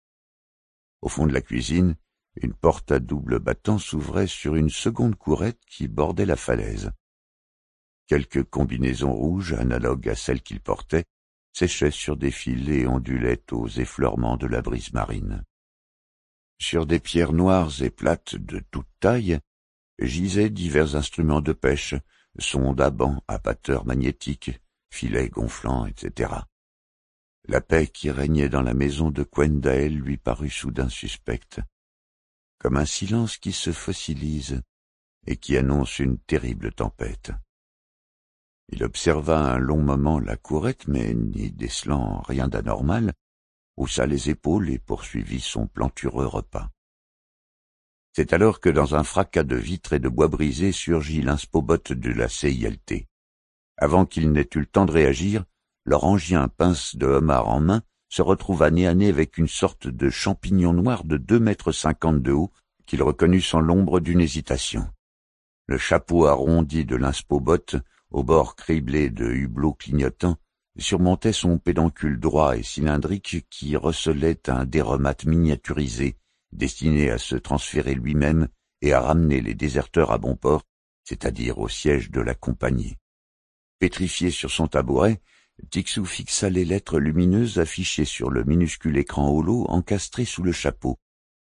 Au fond de la cuisine, une porte à double battant s'ouvrait sur une seconde courette qui bordait la falaise. Quelques combinaisons rouges, analogues à celles qu'il portait, séchaient sur des fils et ondulaient aux effleurements de la brise marine. Sur des pierres noires et plates de toute taille, gisaient divers instruments de pêche, sondes à banc, appâteurs magnétiques, filets gonflants, etc. La paix qui régnait dans la maison de Quendael lui parut soudain suspecte, comme un silence qui se fossilise et qui annonce une terrible tempête. Il observa un long moment la courette, mais n'y décelant rien d'anormal, haussa les épaules et poursuivit son plantureux repas. C'est alors que dans un fracas de vitres et de bois brisés surgit l'inspobot de la CILT. Avant qu'il n'ait eu le temps de réagir, l'orangien pince de homard en main se retrouva nez à nez avec une sorte de champignon noir de 2,50 m de haut qu'il reconnut sans l'ombre d'une hésitation. Le chapeau arrondi de l'inspobot, au bord criblé de hublots clignotants, surmontait son pédoncule droit et cylindrique qui recelait un déromate miniaturisé, destiné à se transférer lui-même et à ramener les déserteurs à bon port, c'est-à-dire au siège de la compagnie. Pétrifié sur son tabouret, Tixou fixa les lettres lumineuses affichées sur le minuscule écran holo encastré sous le chapeau.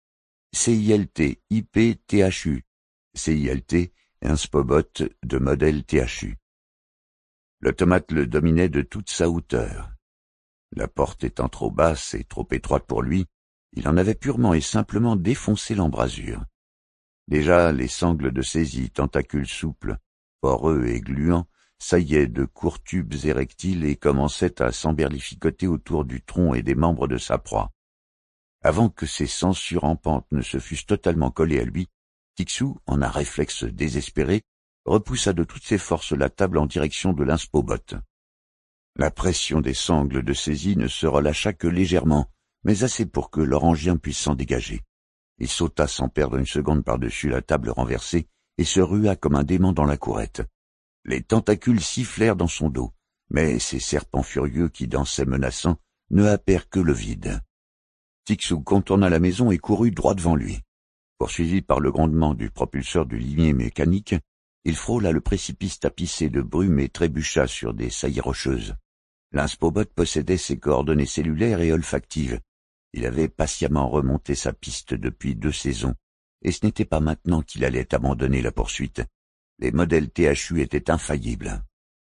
CILT, IP, THU. CILT, un spobot de modèle THU. L'automate le dominait de toute sa hauteur. La porte étant trop basse et trop étroite pour lui, il en avait purement et simplement défoncé l'embrasure. Déjà, les sangles de saisie, tentacules souples, poreux et gluants, saillaient de courts tubes érectiles et commençaient à s'emberlificoter autour du tronc et des membres de sa proie. Avant que ses sangsues rampantes ne se fussent totalement collées à lui, Tixou, en un réflexe désespéré, repoussa de toutes ses forces la table en direction de l'inspobot. La pression des sangles de saisie ne se relâcha que légèrement, mais assez pour que l'orangien puisse s'en dégager. Il sauta sans perdre une seconde par-dessus la table renversée et se rua comme un démon dans la courette. Les tentacules sifflèrent dans son dos, mais ces serpents furieux qui dansaient menaçants ne happèrent que le vide. Tixou contourna la maison et courut droit devant lui. Poursuivi par le grondement du propulseur du limier mécanique, il frôla le précipice tapissé de brume et trébucha sur des saillies rocheuses. L'inspobot possédait ses coordonnées cellulaires et olfactives. Il avait patiemment remonté sa piste depuis 2 saisons, et ce n'était pas maintenant qu'il allait abandonner la poursuite. Les modèles THU étaient infaillibles.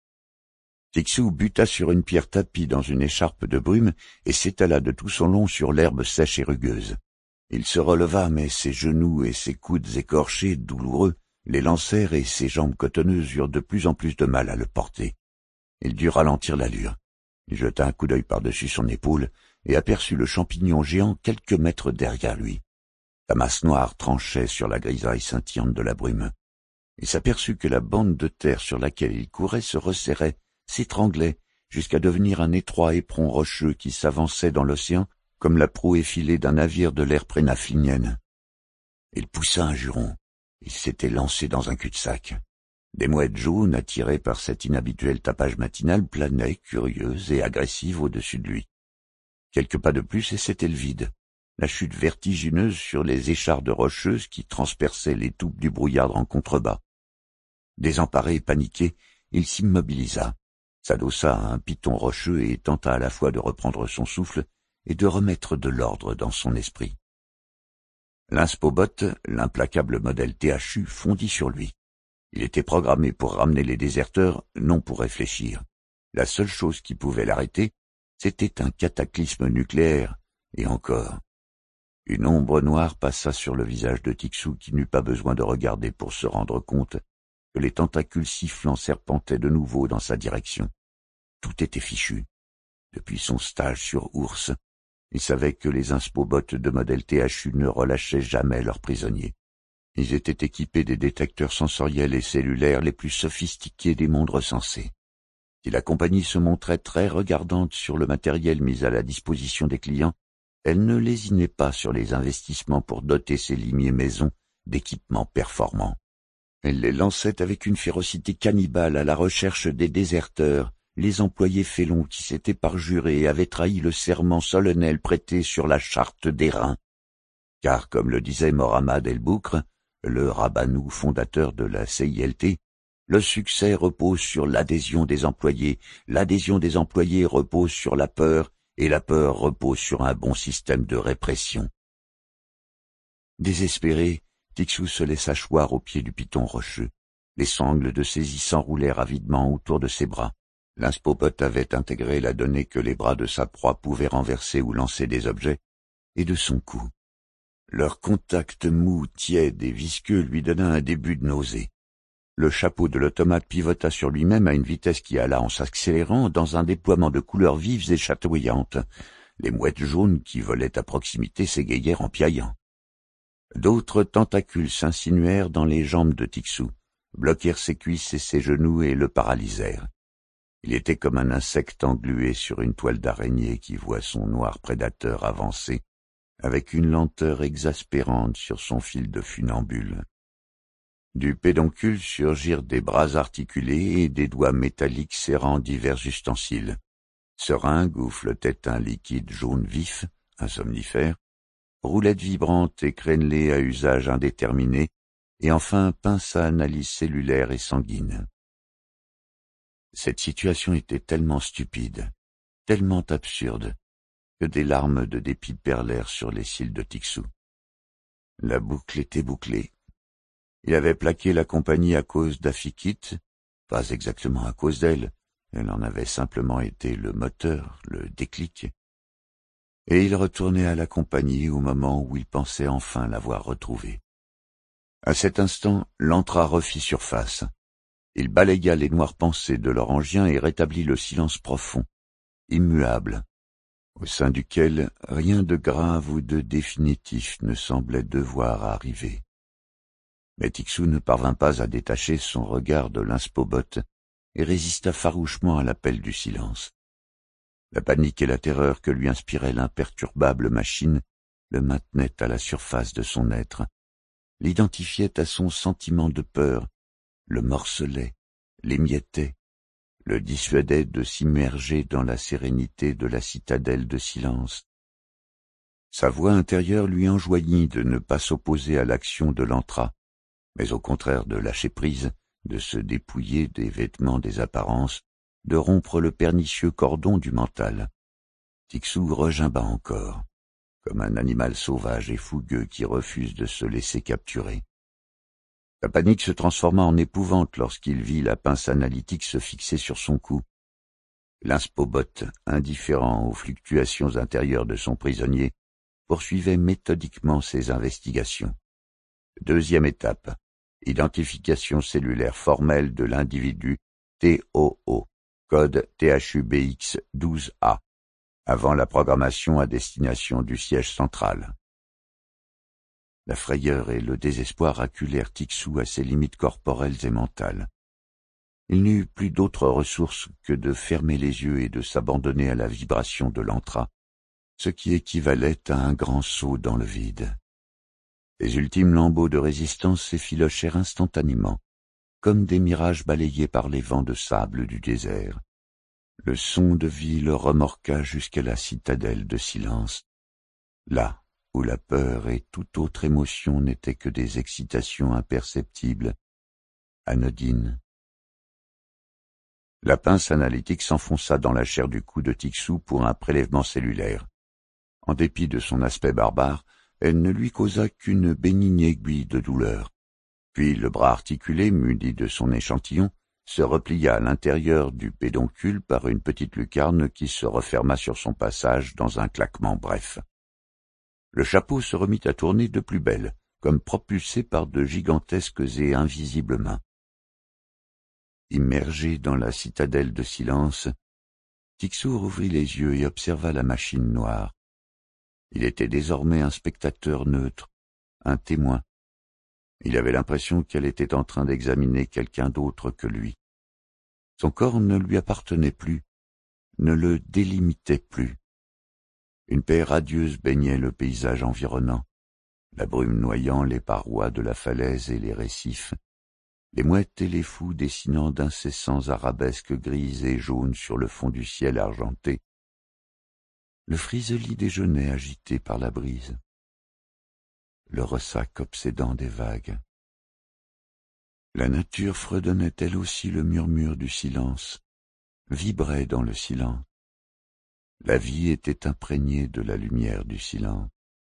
Tixou buta sur une pierre tapie dans une écharpe de brume et s'étala de tout son long sur l'herbe sèche et rugueuse. Il se releva, mais ses genoux et ses coudes écorchés, douloureux, les lancèrent et ses jambes cotonneuses eurent de plus en plus de mal à le porter. Il dut ralentir l'allure. Il jeta un coup d'œil par-dessus son épaule et aperçut le champignon géant quelques mètres derrière lui. La masse noire tranchait sur la grisaille scintillante de la brume. Il s'aperçut que la bande de terre sur laquelle il courait se resserrait, s'étranglait, jusqu'à devenir un étroit éperon rocheux qui s'avançait dans l'océan comme la proue effilée d'un navire de l'ère prénaflinienne. Il poussa un juron. Il s'était lancé dans un cul-de-sac. Des mouettes jaunes, attirées par cet inhabituel tapage matinal, planaient, curieuses et agressives au-dessus de lui. Quelques pas de plus et c'était le vide. La chute vertigineuse sur les échardes rocheuses qui transperçaient les touffes du brouillard en contrebas. Désemparé et paniqué, il s'immobilisa, s'adossa à un piton rocheux et tenta à la fois de reprendre son souffle et de remettre de l'ordre dans son esprit. L'inspobot, l'implacable modèle THU, fondit sur lui. Il était programmé pour ramener les déserteurs, non pour réfléchir. La seule chose qui pouvait l'arrêter, c'était un cataclysme nucléaire, et encore. Une ombre noire passa sur le visage de Tixou qui n'eut pas besoin de regarder pour se rendre compte que les tentacules sifflants serpentaient de nouveau dans sa direction. Tout était fichu. Depuis son stage sur Ours, il savait que les inspobots de modèle THU ne relâchaient jamais leurs prisonniers. Ils étaient équipés des détecteurs sensoriels et cellulaires les plus sophistiqués des mondes recensés. Si la compagnie se montrait très regardante sur le matériel mis à la disposition des clients, elle ne lésinait pas sur les investissements pour doter ses limiers maison d'équipements performants. Elle les lançait avec une férocité cannibale à la recherche des déserteurs, les employés félons qui s'étaient parjurés et avaient trahi le serment solennel prêté sur la charte d'Airain. Car, comme le disait Mohammad El-Boukr, le rabbanou fondateur de la CILT, le succès repose sur l'adhésion des employés repose sur la peur, et la peur repose sur un bon système de répression. Désespéré, Tixou se laissa choir au pied du piton rocheux. Les sangles de saisie s'enroulèrent avidement autour de ses bras. L'inspobot avait intégré la donnée que les bras de sa proie pouvaient renverser ou lancer des objets, et de son cou. Leur contact mou, tiède et visqueux lui donna un début de nausée. Le chapeau de l'automate pivota sur lui-même à une vitesse qui alla en s'accélérant dans un déploiement de couleurs vives et chatoyantes. Les mouettes jaunes qui volaient à proximité s'égayèrent en piaillant. D'autres tentacules s'insinuèrent dans les jambes de Tixou, bloquèrent ses cuisses et ses genoux et le paralysèrent. Il était comme un insecte englué sur une toile d'araignée qui voit son noir prédateur avancer, avec une lenteur exaspérante sur son fil de funambule. Du pédoncule surgirent des bras articulés et des doigts métalliques serrant divers ustensiles. Seringues où flottait un liquide jaune vif, un somnifère, roulettes vibrantes et crénelées à usage indéterminé, et enfin pince à analyse cellulaire et sanguine. Cette situation était tellement stupide, tellement absurde, que des larmes de dépit perlèrent sur les cils de Tiksu. La boucle était bouclée. Il avait plaqué la compagnie à cause d'Afikit, pas exactement à cause d'elle, elle en avait simplement été le moteur, le déclic. Et il retournait à la compagnie au moment où il pensait enfin l'avoir retrouvée. À cet instant, l'Antra refit surface. Il balaya les noires pensées de l'orangien et rétablit le silence profond, immuable, au sein duquel rien de grave ou de définitif ne semblait devoir arriver. Mais Tiksu ne parvint pas à détacher son regard de l'Inspobot et résista farouchement à l'appel du silence. La panique et la terreur que lui inspirait l'imperturbable machine le maintenaient à la surface de son être, l'identifiaient à son sentiment de peur, le morcelait, l'émiettait, le dissuadait de s'immerger dans la sérénité de la citadelle de silence. Sa voix intérieure lui enjoignit de ne pas s'opposer à l'action de l'Antra, mais au contraire de lâcher prise, de se dépouiller des vêtements des apparences, de rompre le pernicieux cordon du mental. Tiksu regimba encore, comme un animal sauvage et fougueux qui refuse de se laisser capturer. La panique se transforma en épouvante lorsqu'il vit la pince analytique se fixer sur son cou. L'Inspobot, indifférent aux fluctuations intérieures de son prisonnier, poursuivait méthodiquement ses investigations. Deuxième étape, identification cellulaire formelle de l'individu TOO, code THUBX12A, avant la programmation à destination du siège central. La frayeur et le désespoir acculèrent Tiksu à ses limites corporelles et mentales. Il n'eut plus d'autre ressource que de fermer les yeux et de s'abandonner à la vibration de l'Antra, ce qui équivalait à un grand saut dans le vide. Les ultimes lambeaux de résistance s'effilochèrent instantanément, comme des mirages balayés par les vents de sable du désert. Le son de vie le remorqua jusqu'à la citadelle de silence, là où la peur et toute autre émotion n'étaient que des excitations imperceptibles, anodines. La pince analytique s'enfonça dans la chair du cou de Tiksu pour un prélèvement cellulaire. En dépit de son aspect barbare, elle ne lui causa qu'une bénigne aiguille de douleur. Puis le bras articulé, muni de son échantillon, se replia à l'intérieur du pédoncule par une petite lucarne qui se referma sur son passage dans un claquement bref. Le chapeau se remit à tourner de plus belle, comme propulsé par de gigantesques et invisibles mains. Immergé dans la citadelle de silence, Tiksu rouvrit les yeux et observa la machine noire. Il était désormais un spectateur neutre, un témoin. Il avait l'impression qu'elle était en train d'examiner quelqu'un d'autre que lui. Son corps ne lui appartenait plus, ne le délimitait plus. Une paix radieuse baignait le paysage environnant, la brume noyant les parois de la falaise et les récifs, les mouettes et les fous dessinant d'incessants arabesques grises et jaunes sur le fond du ciel argenté. Le friseli déjeunait agité par la brise, le ressac obsédant des vagues. La nature fredonnait elle aussi le murmure du silence, vibrait dans le silence. La vie était imprégnée de la lumière du silence.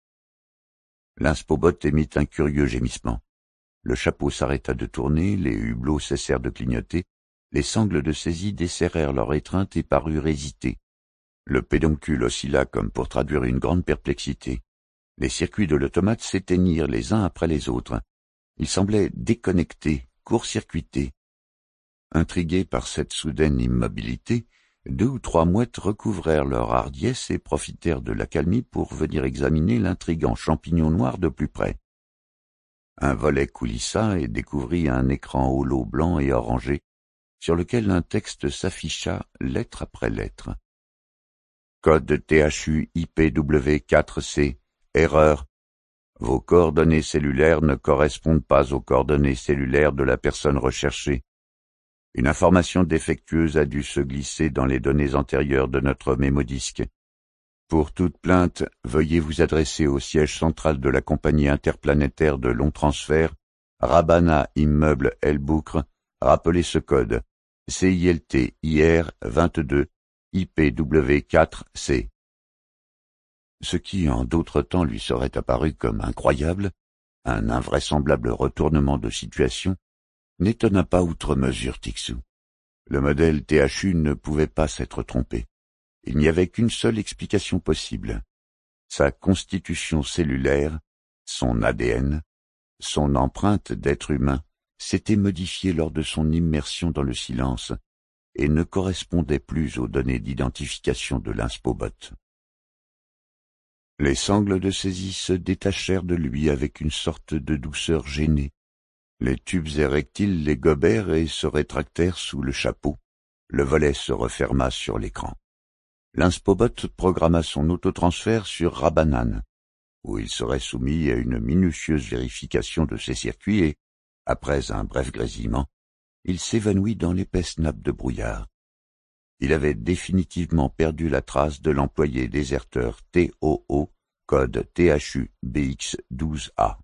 L'Inspobot émit un curieux gémissement. Le chapeau s'arrêta de tourner, les hublots cessèrent de clignoter, les sangles de saisie desserrèrent leur étreinte et parurent hésiter. Le pédoncule oscilla comme pour traduire une grande perplexité. Les circuits de l'automate s'éteignirent les uns après les autres. Ils semblaient déconnectés, court-circuités. Intrigués par cette soudaine immobilité, 2 ou 3 mouettes recouvrèrent leur hardiesse et profitèrent de l'accalmie pour venir examiner l'intrigant champignon noir de plus près. Un volet coulissa et découvrit un écran holo blanc et orangé, sur lequel un texte s'afficha lettre après lettre. Code THU IPW4C, erreur. Vos coordonnées cellulaires ne correspondent pas aux coordonnées cellulaires de la personne recherchée. Une information défectueuse a dû se glisser dans les données antérieures de notre mémodisque. Pour toute plainte, veuillez vous adresser au siège central de la compagnie interplanétaire de long transfert, Rabana Immeuble El Boukr, rappelez ce code, CILT IR 22 IPW 4C. Ce qui, en d'autres temps, lui serait apparu comme incroyable, un invraisemblable retournement de situation, n'étonna pas outre mesure Tixou. Le modèle THU ne pouvait pas s'être trompé. Il n'y avait qu'une seule explication possible. Sa constitution cellulaire, son ADN, son empreinte d'être humain s'était modifiée lors de son immersion dans le silence et ne correspondait plus aux données d'identification de l'Inspobot. Les sangles de saisie se détachèrent de lui avec une sorte de douceur gênée. Les tubes érectiles les gobèrent et se rétractèrent sous le chapeau. Le volet se referma sur l'écran. L'Inspobot programma son autotransfert sur Rabanan, où il serait soumis à une minutieuse vérification de ses circuits et, après un bref grésillement, il s'évanouit dans l'épaisse nappe de brouillard. Il avait définitivement perdu la trace de l'employé déserteur TOO, code THU BX12A.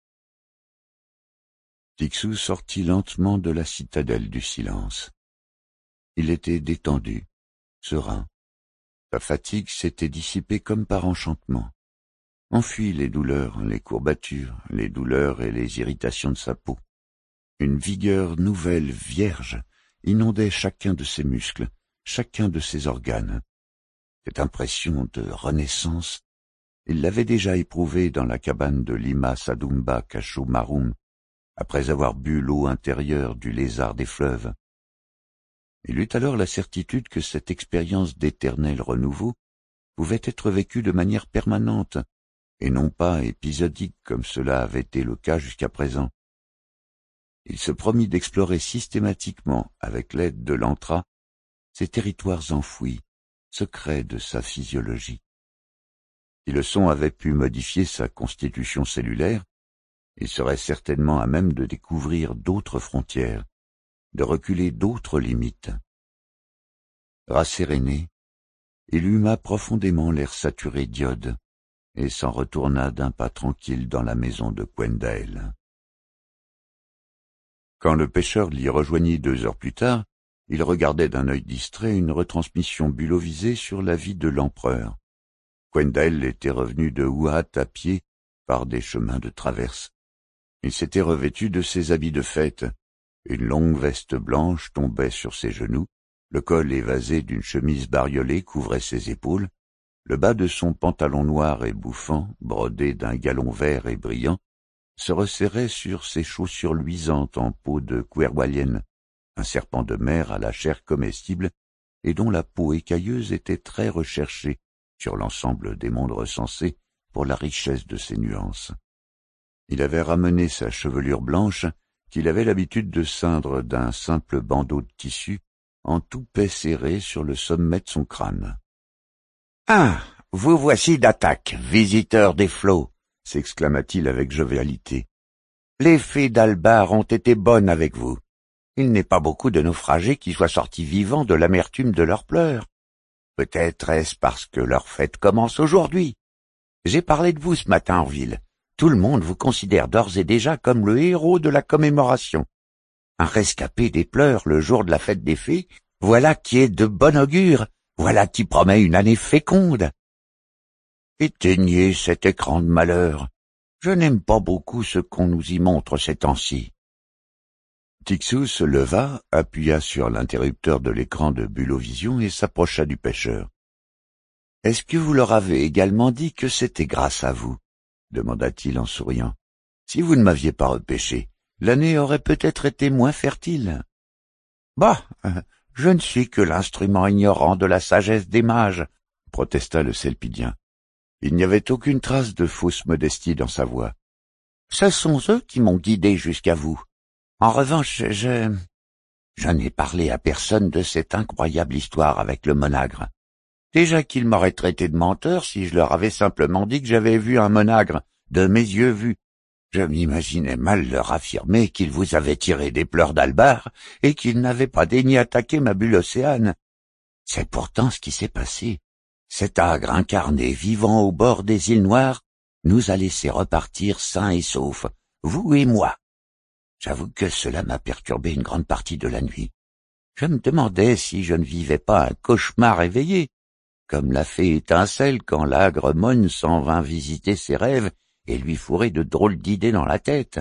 Tixou sortit lentement de la citadelle du silence. Il était détendu, serein. Sa fatigue s'était dissipée comme par enchantement. Enfui les douleurs, les courbatures, les douleurs et les irritations de sa peau. Une vigueur nouvelle, vierge, inondait chacun de ses muscles, chacun de ses organes. Cette impression de renaissance, il l'avait déjà éprouvée dans la cabane de Lima Sadumba Kashumarum, après avoir bu l'eau intérieure du lézard des fleuves. Il eut alors la certitude que cette expérience d'éternel renouveau pouvait être vécue de manière permanente, et non pas épisodique comme cela avait été le cas jusqu'à présent. Il se promit d'explorer systématiquement, avec l'aide de l'antra, ces territoires enfouis, secrets de sa physiologie. Si le son avait pu modifier sa constitution cellulaire, il serait certainement à même de découvrir d'autres frontières, de reculer d'autres limites. Rasséréné, il huma profondément l'air saturé d'iode et s'en retourna d'un pas tranquille dans la maison de Gwendael. Quand le pêcheur l'y rejoignit 2 heures plus tard, il regardait d'un œil distrait une retransmission bulovisée sur la vie de l'empereur. Gwendael était revenu de Ouhat à pied par des chemins de traverse. Il s'était revêtu de ses habits de fête. Une longue veste blanche tombait sur ses genoux, le col évasé d'une chemise bariolée couvrait ses épaules, le bas de son pantalon noir et bouffant, brodé d'un galon vert et brillant, se resserrait sur ses chaussures luisantes en peau de kwerwalienne, un serpent de mer à la chair comestible et dont la peau écailleuse était très recherchée sur l'ensemble des mondes recensés pour la richesse de ses nuances. Il avait ramené sa chevelure blanche, qu'il avait l'habitude de ceindre d'un simple bandeau de tissu, en toupet serré sur le sommet de son crâne. « Ah, vous voici d'attaque, visiteur des flots !» s'exclama-t-il avec jovialité. « Les fées d'Albar ont été bonnes avec vous. Il n'est pas beaucoup de naufragés qui soient sortis vivants de l'amertume de leurs pleurs. Peut-être est-ce parce que leur fête commence aujourd'hui. J'ai parlé de vous ce matin en ville. Tout le monde vous considère d'ores et déjà comme le héros de la commémoration. Un rescapé des pleurs le jour de la fête des fées, voilà qui est de bon augure, voilà qui promet une année féconde. Éteignez cet écran de malheur. Je n'aime pas beaucoup ce qu'on nous y montre ces temps-ci. » Tixou se leva, appuya sur l'interrupteur de l'écran de Bulovision et s'approcha du pêcheur. « Est-ce que vous leur avez également dit que c'était grâce à vous ?» demanda-t-il en souriant. « Si vous ne m'aviez pas repêché, l'année aurait peut-être été moins fertile. »« Bah, je ne suis que l'instrument ignorant de la sagesse des mages, » protesta le Selpidien. Il n'y avait aucune trace de fausse modestie dans sa voix. « Ce sont eux qui m'ont guidé jusqu'à vous. En revanche, je n'ai parlé à personne de cette incroyable histoire avec le monagre. Déjà qu'ils m'auraient traité de menteur si je leur avais simplement dit que j'avais vu un monagre, de mes yeux vus. Je m'imaginais mal leur affirmer qu'ils vous avaient tiré des pleurs d'Albar et qu'ils n'avaient pas daigné attaquer ma bulle océane. C'est pourtant ce qui s'est passé. Cet agre incarné vivant au bord des îles Noires nous a laissé repartir sains et saufs, vous et moi. J'avoue que cela m'a perturbé une grande partie de la nuit. Je me demandais si je ne vivais pas un cauchemar éveillé, comme l'a fait Étincelle quand l'agre Mon s'en vint visiter ses rêves et lui fourrer de drôles d'idées dans la tête.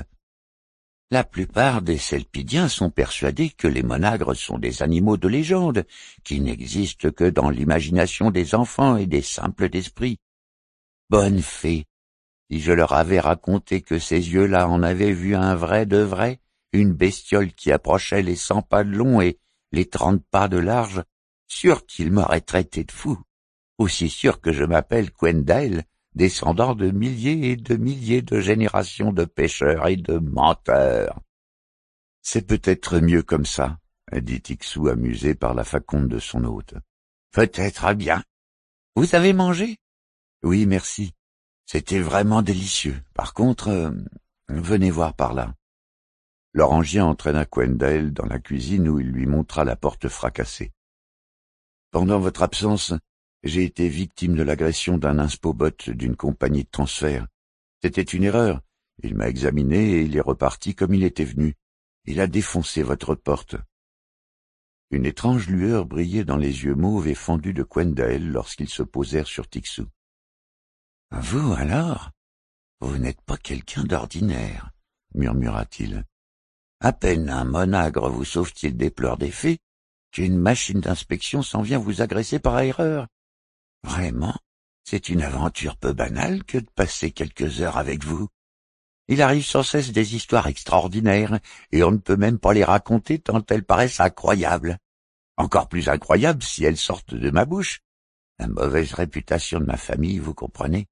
La plupart des Selpidiens sont persuadés que les monagres sont des animaux de légende, qui n'existent que dans l'imagination des enfants et des simples d'esprit. Bonne fée, si je leur avais raconté que ces yeux-là en avaient vu un vrai de vrai, une bestiole qui approchait les 100 pas de long et les 30 pas de large, sûr qu'ils m'auraient traité de fou, aussi sûr que je m'appelle Gwendael, descendant de milliers de générations de pêcheurs et de menteurs. C'est peut-être mieux comme ça, dit Tixou amusé par la faconde de son hôte. Peut-être bien. Vous avez mangé? Oui, merci. C'était vraiment délicieux. Par contre, venez voir par là. L'orangien entraîna Gwendael dans la cuisine où il lui montra la porte fracassée. Pendant votre absence, j'ai été victime de l'agression d'un inspobot d'une compagnie de transfert. C'était une erreur. Il m'a examiné et il est reparti comme il était venu. Il a défoncé votre porte. Une étrange lueur brillait dans les yeux mauves et fendus de Gwendael lorsqu'ils se posèrent sur Tixou. « Vous, alors? Vous n'êtes pas quelqu'un d'ordinaire, » murmura-t-il. « À peine un monagre vous sauve-t-il des pleurs des fées, qu'une machine d'inspection s'en vient vous agresser par erreur. Vraiment, c'est une aventure peu banale que de passer quelques heures avec vous. Il arrive sans cesse des histoires extraordinaires, et on ne peut même pas les raconter tant elles paraissent incroyables. Encore plus incroyables si elles sortent de ma bouche. La mauvaise réputation de ma famille, vous comprenez?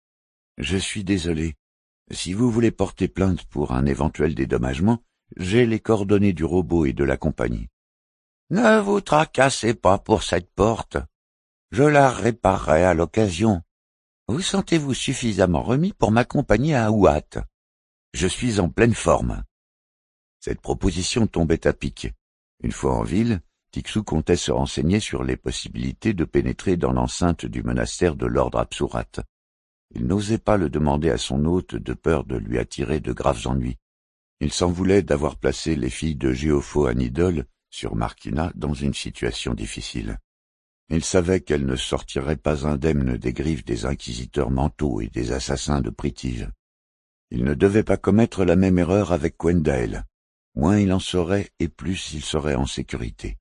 Je suis désolé. Si vous voulez porter plainte pour un éventuel dédommagement, j'ai les coordonnées du robot et de la compagnie. Ne vous tracassez pas pour cette porte. Je la réparerai à l'occasion. Vous sentez-vous suffisamment remis pour m'accompagner à Ouate? Je suis en pleine forme. Cette proposition tombait à pic. Une fois en ville, Tixou comptait se renseigner sur les possibilités de pénétrer dans l'enceinte du monastère de l'ordre Apsurat. Il n'osait pas le demander à son hôte de peur de lui attirer de graves ennuis. Il s'en voulait d'avoir placé les filles de Géopho Anidole sur Markina dans une situation difficile. Il savait qu'elles ne sortiraient pas indemnes des griffes des inquisiteurs mentaux et des assassins de Pritive. Il ne devait pas commettre la même erreur avec Gwendael. Moins il en saurait et plus il serait en sécurité.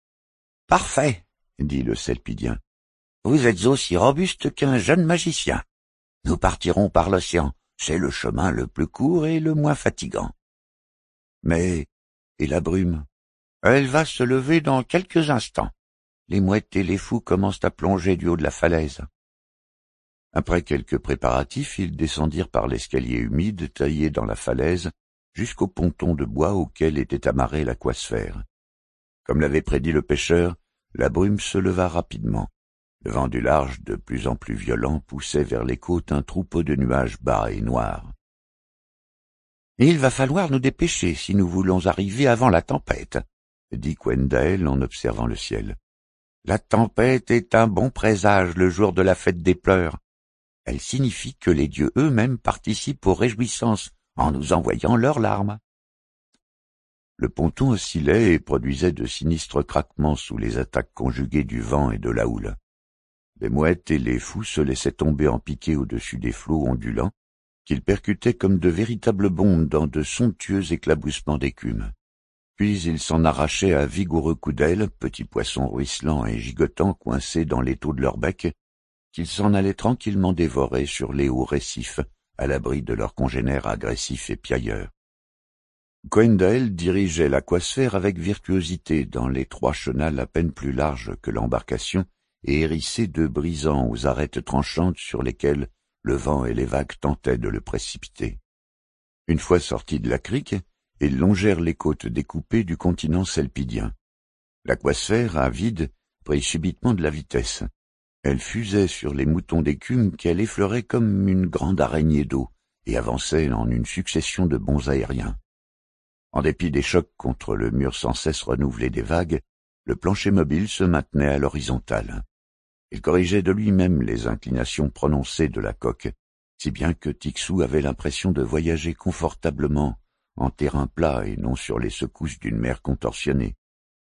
« Parfait, » dit le Selpidien. « Vous êtes aussi robuste qu'un jeune magicien. Nous partirons par l'océan. C'est le chemin le plus court et le moins fatigant. » Mais, et la brume? Elle va se lever dans quelques instants. Les mouettes et les fous commencent à plonger du haut de la falaise. Après quelques préparatifs, ils descendirent par l'escalier humide taillé dans la falaise jusqu'au ponton de bois auquel était amarrée l'aquasphère. Comme l'avait prédit le pêcheur, la brume se leva rapidement. Le vent du large, de plus en plus violent, poussait vers les côtes un troupeau de nuages bas et noirs. « Il va falloir nous dépêcher si nous voulons arriver avant la tempête, » dit Gwendael en observant le ciel. « La tempête est un bon présage le jour de la fête des pleurs. Elle signifie que les dieux eux-mêmes participent aux réjouissances en nous envoyant leurs larmes. » Le ponton oscillait et produisait de sinistres craquements sous les attaques conjuguées du vent et de la houle. Les mouettes et les fous se laissaient tomber en piqué au-dessus des flots ondulants, qu'ils percutaient comme de véritables bombes dans de somptueux éclaboussements d'écume. Puis ils s'en arrachaient à vigoureux coups d'ailes, petits poissons ruisselants et gigotants coincés dans l'étau de leur bec, qu'ils s'en allaient tranquillement dévorer sur les hauts récifs, à l'abri de leurs congénères agressifs et piailleurs. Gwendael dirigeait l'aquasphère avec virtuosité dans les 3 chenals à peine plus larges que l'embarcation et hérissés de brisants aux arêtes tranchantes sur lesquelles le vent et les vagues tentaient de le précipiter. Une fois sortis de la crique, ils longèrent les côtes découpées du continent selpidien. L'aquasphère, avide, prit subitement de la vitesse. Elle fusait sur les moutons d'écume qu'elle effleurait comme une grande araignée d'eau et avançait en une succession de bonds aériens. En dépit des chocs contre le mur sans cesse renouvelé des vagues, le plancher mobile se maintenait à l'horizontale. Il corrigeait de lui-même les inclinations prononcées de la coque, si bien que Tixou avait l'impression de voyager confortablement en terrain plat et non sur les secousses d'une mer contorsionnée.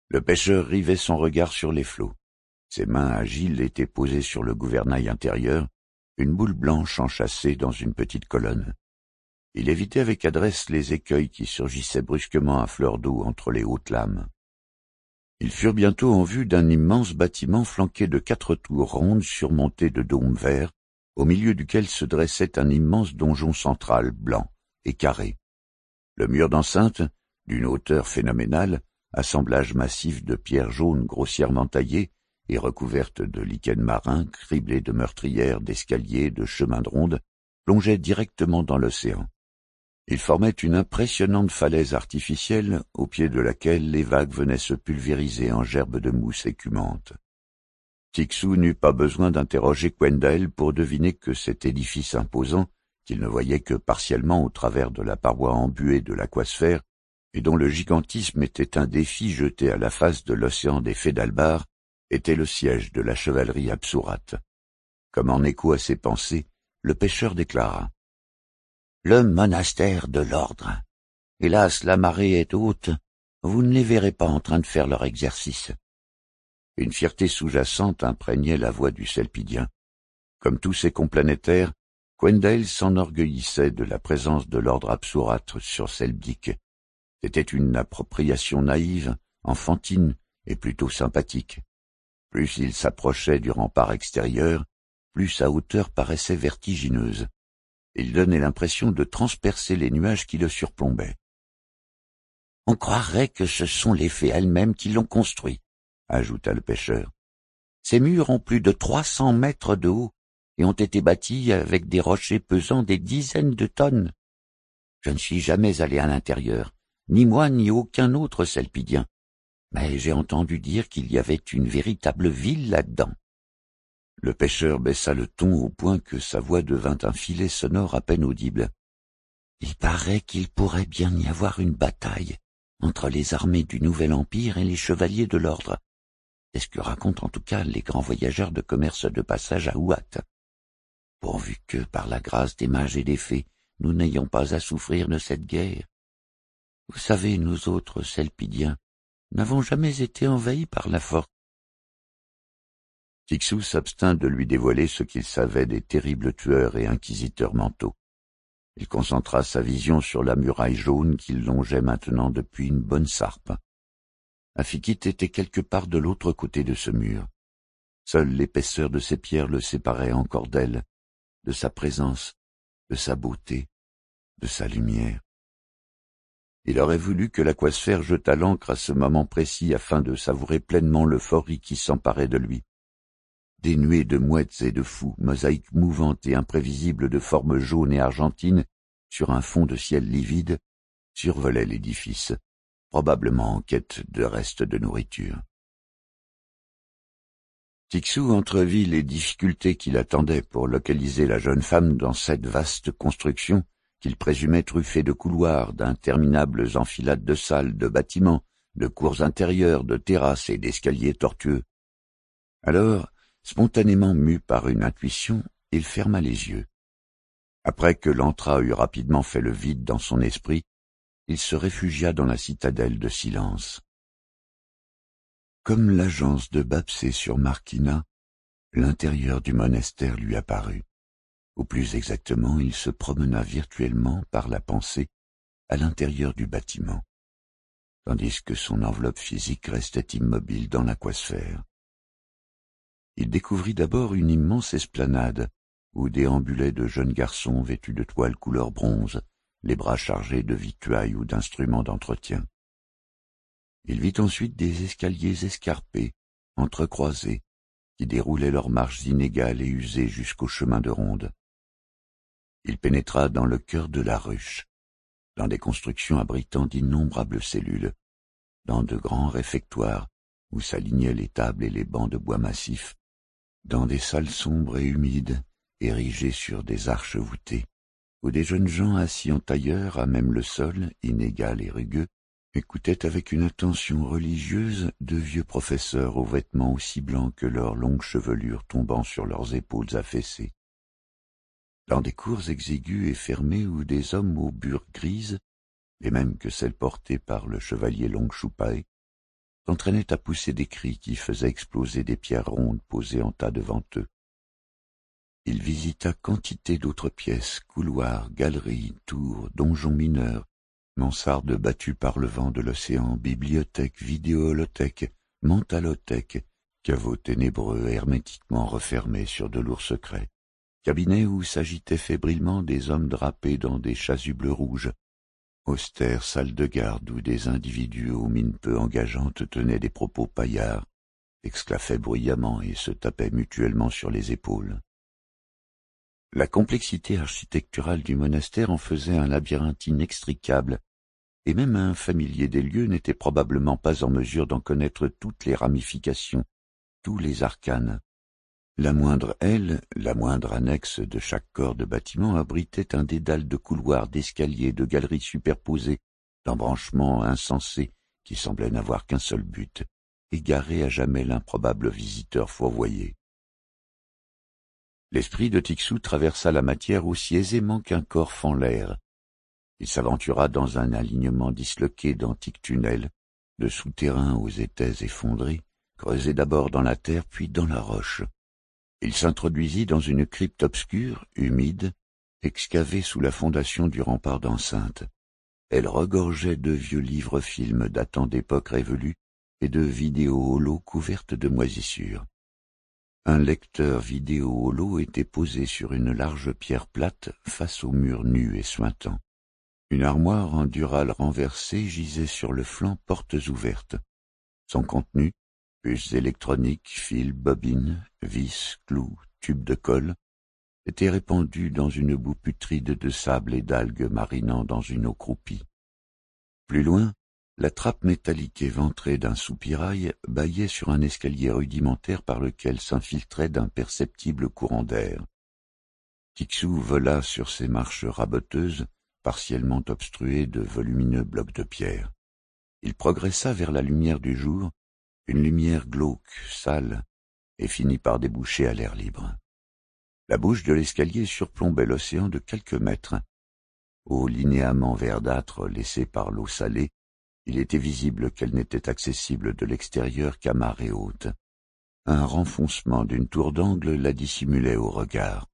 Le pêcheur rivait son regard sur les flots. Ses mains agiles étaient posées sur le gouvernail intérieur, une boule blanche enchâssée dans une petite colonne. Il évitait avec adresse les écueils qui surgissaient brusquement à fleur d'eau entre les hautes lames. Ils furent bientôt en vue d'un immense bâtiment flanqué de 4 tours rondes surmontées de dômes verts, au milieu duquel se dressait un immense donjon central blanc et carré. Le mur d'enceinte, d'une hauteur phénoménale, assemblage massif de pierres jaunes grossièrement taillées et recouvertes de lichens marins, criblées de meurtrières, d'escaliers, de chemins de ronde, plongeait directement dans l'océan. Il formait une impressionnante falaise artificielle au pied de laquelle les vagues venaient se pulvériser en gerbes de mousse écumante. Tixou n'eut pas besoin d'interroger Quendael pour deviner que cet édifice imposant, qu'il ne voyait que partiellement au travers de la paroi embuée de l'aquasphère, et dont le gigantisme était un défi jeté à la face de l'océan des Fédalbars, était le siège de la chevalerie absourate. Comme en écho à ses pensées, le pêcheur déclara: « Le monastère de l'ordre. Hélas, la marée est haute, vous ne les verrez pas en train de faire leur exercice. » Une fierté sous-jacente imprégnait la voix du Selpidien. Comme tous ses complanétaires, Quendael s'enorgueillissait de la présence de l'ordre absourate sur Selbdik. C'était une appropriation naïve, enfantine et plutôt sympathique. Plus il s'approchait du rempart extérieur, plus sa hauteur paraissait vertigineuse. Il donnait l'impression de transpercer les nuages qui le surplombaient. « On croirait que ce sont les fées elles-mêmes qui l'ont construit, » ajouta le pêcheur. « Ces murs ont plus de 300 mètres de haut et ont été bâtis avec des rochers pesant des dizaines de tonnes. Je ne suis jamais allé à l'intérieur, ni moi ni aucun autre Selpidien, mais j'ai entendu dire qu'il y avait une véritable ville là-dedans. » Le pêcheur baissa le ton au point que sa voix devint un filet sonore à peine audible. « Il paraît qu'il pourrait bien y avoir une bataille entre les armées du Nouvel Empire et les chevaliers de l'Ordre. C'est ce que racontent en tout cas les grands voyageurs de commerce de passage à Ouat. Pourvu que, par la grâce des mages et des fées, nous n'ayons pas à souffrir de cette guerre. Vous savez, nous autres Selpidiens n'avons jamais été envahis par la force. » Tixou s'abstint de lui dévoiler ce qu'il savait des terribles tueurs et inquisiteurs mentaux. Il concentra sa vision sur la muraille jaune qu'il longeait maintenant depuis une bonne sarpe. Afikit était quelque part de l'autre côté de ce mur. Seule l'épaisseur de ses pierres le séparait encore d'elle, de sa présence, de sa beauté, de sa lumière. Il aurait voulu que l'aquasphère jetât l'ancre à ce moment précis afin de savourer pleinement l'euphorie qui s'emparait de lui. Des nuées de mouettes et de fous, mosaïques mouvantes et imprévisibles de formes jaunes et argentines, sur un fond de ciel livide, survolaient l'édifice, probablement en quête de restes de nourriture. Tixou entrevit les difficultés qui l'attendaient pour localiser la jeune femme dans cette vaste construction qu'il présumait truffée de couloirs, d'interminables enfilades de salles, de bâtiments, de cours intérieures, de terrasses et d'escaliers tortueux. Alors, spontanément mu par une intuition, il ferma les yeux. Après que l'entra eut rapidement fait le vide dans son esprit, il se réfugia dans la citadelle de silence. Comme l'agence de Bapsé sur Marquina, l'intérieur du monastère lui apparut. Ou plus exactement, il se promena virtuellement par la pensée à l'intérieur du bâtiment, tandis que son enveloppe physique restait immobile dans l'aquasphère. Il découvrit d'abord une immense esplanade où déambulaient de jeunes garçons vêtus de toiles couleur bronze, les bras chargés de victuailles ou d'instruments d'entretien. Il vit ensuite des escaliers escarpés, entrecroisés, qui déroulaient leurs marches inégales et usées jusqu'au chemin de ronde. Il pénétra dans le cœur de la ruche, dans des constructions abritant d'innombrables cellules, dans de grands réfectoires où s'alignaient les tables et les bancs de bois massif, dans des salles sombres et humides, érigées sur des arches voûtées, où des jeunes gens assis en tailleur à même le sol, inégal et rugueux, écoutaient avec une attention religieuse de vieux professeurs aux vêtements aussi blancs que leurs longues chevelures tombant sur leurs épaules affaissées. Dans des cours exiguës et fermées où des hommes aux bures grises, les mêmes que celles portées par le chevalier Long Choupaï, s'entraînaient à pousser des cris qui faisaient exploser des pierres rondes posées en tas devant eux. Il visita quantité d'autres pièces, couloirs, galeries, tours, donjons mineurs, mansardes battues par le vent de l'océan, bibliothèques, vidéothèques, mentalothèques, caveaux ténébreux hermétiquement refermés sur de lourds secrets, cabinets où s'agitaient fébrilement des hommes drapés dans des chasubles rouges, austères salles de garde où des individus aux mines peu engageantes tenaient des propos paillards, exclaffaient bruyamment et se tapaient mutuellement sur les épaules. La complexité architecturale du monastère en faisait un labyrinthe inextricable, et même un familier des lieux n'était probablement pas en mesure d'en connaître toutes les ramifications, tous les arcanes. La moindre aile, la moindre annexe de chaque corps de bâtiment abritait un dédale de couloirs, d'escaliers, de galeries superposées, d'embranchements insensés qui semblaient n'avoir qu'un seul but, égarer à jamais l'improbable visiteur fourvoyé. L'esprit de Tixou traversa la matière aussi aisément qu'un corps fend l'air. Il s'aventura dans un alignement disloqué d'antiques tunnels, de souterrains aux étais effondrés, creusés d'abord dans la terre puis dans la roche. Il s'introduisit dans une crypte obscure, humide, excavée sous la fondation du rempart d'enceinte. Elle regorgeait de vieux livres-films datant d'époques révolues et de vidéos holo couvertes de moisissures. Un lecteur vidéo holo était posé sur une large pierre plate face au mur nu et suintant. Une armoire en dural renversée gisait sur le flanc, portes ouvertes. Son contenu, puces électroniques, fils, bobines, vis, clous, tubes de colle, était répandu dans une boue putride de sable et d'algues marinant dans une eau croupie. Plus loin, la trappe métallique éventrée d'un soupirail bâillait sur un escalier rudimentaire par lequel s'infiltrait d'imperceptibles courants d'air. Tixou vola sur ces marches raboteuses, partiellement obstruées de volumineux blocs de pierre. Il progressa vers la lumière du jour, une lumière glauque, sale, et finit par déboucher à l'air libre. La bouche de l'escalier surplombait l'océan de quelques mètres. Au linéament verdâtre laissé par l'eau salée, il était visible qu'elle n'était accessible de l'extérieur qu'à marée haute. Un renfoncement d'une tour d'angle la dissimulait au regard.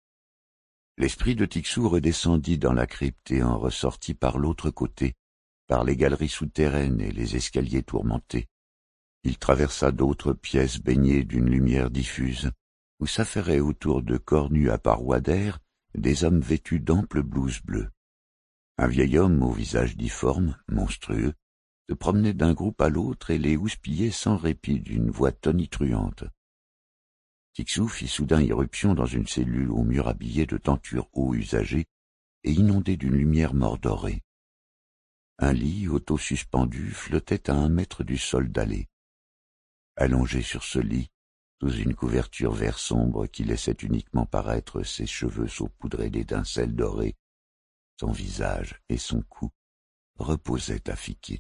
L'esprit de Tixou redescendit dans la crypte et en ressortit par l'autre côté, par les galeries souterraines et les escaliers tourmentés. Il traversa d'autres pièces baignées d'une lumière diffuse, où s'affairaient autour de corps nus à parois d'air des hommes vêtus d'amples blouses bleues. Un vieil homme au visage difforme, monstrueux, se promenait d'un groupe à l'autre et les houspillait sans répit d'une voix tonitruante. Tixou fit soudain irruption dans une cellule aux murs habillés de tentures haut usagées et inondée d'une lumière mordorée. Un lit auto-suspendu flottait à 1 mètre du sol dallé. Allongé sur ce lit, sous une couverture vert sombre qui laissait uniquement paraître ses cheveux saupoudrés d'étincelles dorées, son visage et son cou reposaient Afikit.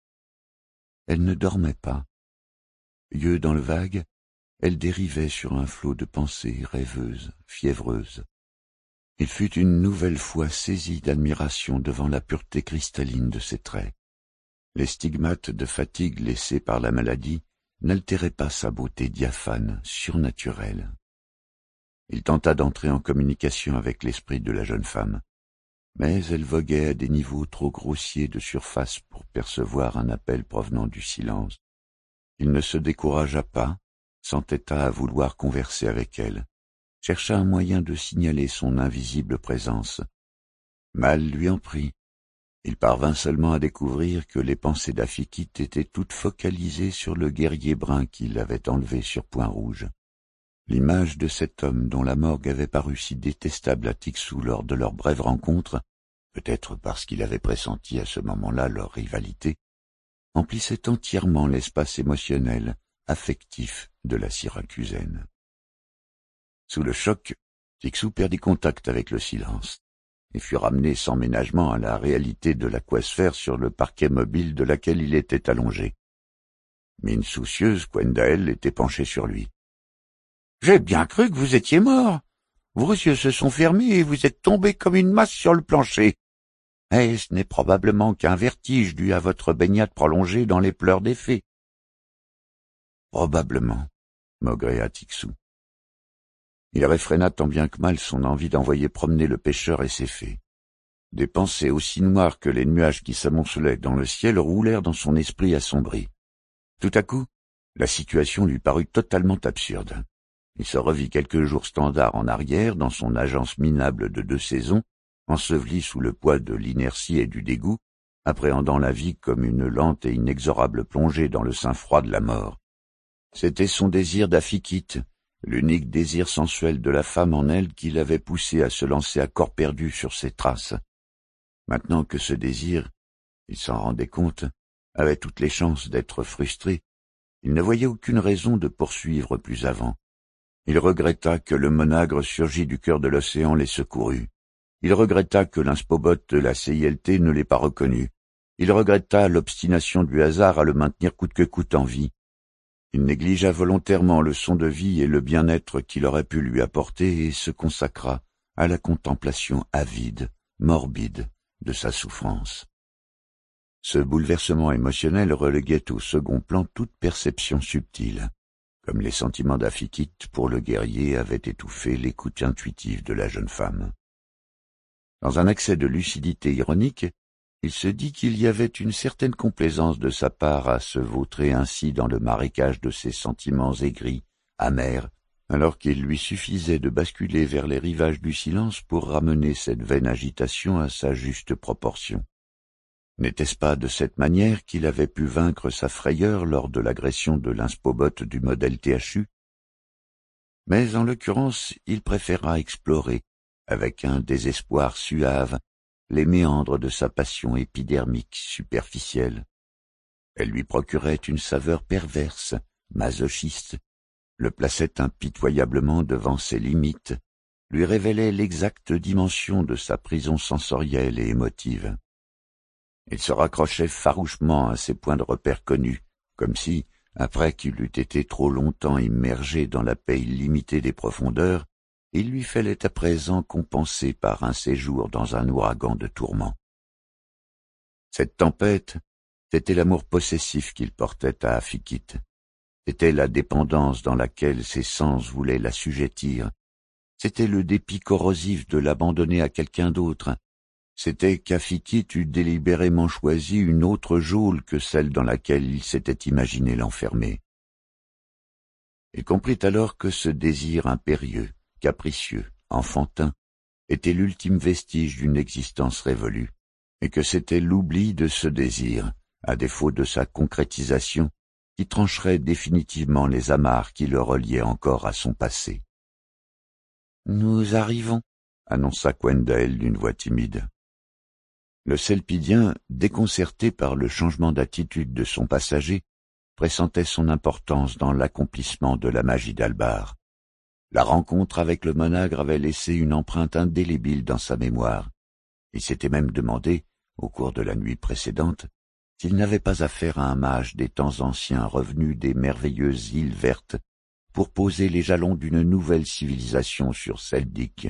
Elle ne dormait pas. Yeux dans le vague, elle dérivait sur un flot de pensées rêveuses, fiévreuses. Il fut une nouvelle fois saisi d'admiration devant la pureté cristalline de ses traits. Les stigmates de fatigue laissés par la maladie n'altéraient pas sa beauté diaphane, surnaturelle. Il tenta d'entrer en communication avec l'esprit de la jeune femme, mais elle voguait à des niveaux trop grossiers de surface pour percevoir un appel provenant du silence. Il ne se découragea pas, s'entêta à vouloir converser avec elle, chercha un moyen de signaler son invisible présence. Mal lui en prit. Il parvint seulement à découvrir que les pensées d'Afikit étaient toutes focalisées sur le guerrier brun qui l'avait enlevé sur Point Rouge. L'image de cet homme dont la morgue avait paru si détestable à Tixou lors de leur brève rencontre, peut-être parce qu'il avait pressenti à ce moment-là leur rivalité, emplissait entièrement l'espace émotionnel, affectif de la Syracusaine. Sous le choc, Tixou perdit contact avec le silence et fut ramené sans ménagement à la réalité de l'aquasphère sur le parquet mobile de laquelle il était allongé. Mine soucieuse, Gwendael était penchée sur lui. « J'ai bien cru que vous étiez mort. Vos yeux se sont fermés et vous êtes tombé comme une masse sur le plancher. Et ce n'est probablement qu'un vertige dû à votre baignade prolongée dans les pleurs des fées. Probablement, maugréa Tixou. Il réfréna tant bien que mal son envie d'envoyer promener le pêcheur et ses fées. Des pensées aussi noires que les nuages qui s'amoncelaient dans le ciel roulèrent dans son esprit assombri. Tout à coup, la situation lui parut totalement absurde. Il se revit quelques jours standards en arrière dans son agence minable de 2 saisons, enseveli sous le poids de l'inertie et du dégoût, appréhendant la vie comme une lente et inexorable plongée dans le sein froid de la mort. C'était son désir d'Afikit, l'unique désir sensuel de la femme en elle qui l'avait poussé à se lancer à corps perdu sur ses traces. Maintenant que ce désir, il s'en rendait compte, avait toutes les chances d'être frustré, il ne voyait aucune raison de poursuivre plus avant. Il regretta que le monagre surgi du cœur de l'océan l'ait secouru. Il regretta que l'inspobot de la CILT ne l'ait pas reconnu. Il regretta l'obstination du hasard à le maintenir coûte que coûte en vie. Il négligea volontairement le son de vie et le bien-être qu'il aurait pu lui apporter et se consacra à la contemplation avide, morbide de sa souffrance. Ce bouleversement émotionnel reléguait au second plan toute perception subtile, comme les sentiments d'Afikit pour le guerrier avaient étouffé l'écoute intuitive de la jeune femme. Dans un accès de lucidité ironique, il se dit qu'il y avait une certaine complaisance de sa part à se vautrer ainsi dans le marécage de ses sentiments aigris, amers, alors qu'il lui suffisait de basculer vers les rivages du silence pour ramener cette vaine agitation à sa juste proportion. N'était-ce pas de cette manière qu'il avait pu vaincre sa frayeur lors de l'agression de l'inspobot du modèle THU? Mais en l'occurrence, il préféra explorer, avec un désespoir suave, les méandres de sa passion épidermique superficielle. Elle lui procurait une saveur perverse, masochiste, le plaçait impitoyablement devant ses limites, lui révélait l'exacte dimension de sa prison sensorielle et émotive. Il se raccrochait farouchement à ses points de repère connus, comme si, après qu'il eût été trop longtemps immergé dans la paix illimitée des profondeurs, il lui fallait à présent compenser par un séjour dans un ouragan de tourments. Cette tempête, c'était l'amour possessif qu'il portait à Afikit. C'était la dépendance dans laquelle ses sens voulaient l'assujettir. C'était le dépit corrosif de l'abandonner à quelqu'un d'autre. C'était qu'Afikit eût délibérément choisi une autre geôle que celle dans laquelle il s'était imaginé l'enfermer. Il comprit alors que ce désir impérieux, capricieux, enfantin, était l'ultime vestige d'une existence révolue, et que c'était l'oubli de ce désir, à défaut de sa concrétisation, qui trancherait définitivement les amarres qui le reliaient encore à son passé. « Nous arrivons », annonça Gwendale d'une voix timide. Le Selpidien, déconcerté par le changement d'attitude de son passager, pressentait son importance dans l'accomplissement de la magie d'Albar. La rencontre avec le monagre avait laissé une empreinte indélébile dans sa mémoire. Il s'était même demandé, au cours de la nuit précédente, s'il n'avait pas affaire à un mage des temps anciens revenu des merveilleuses îles vertes pour poser les jalons d'une nouvelle civilisation sur Seldik.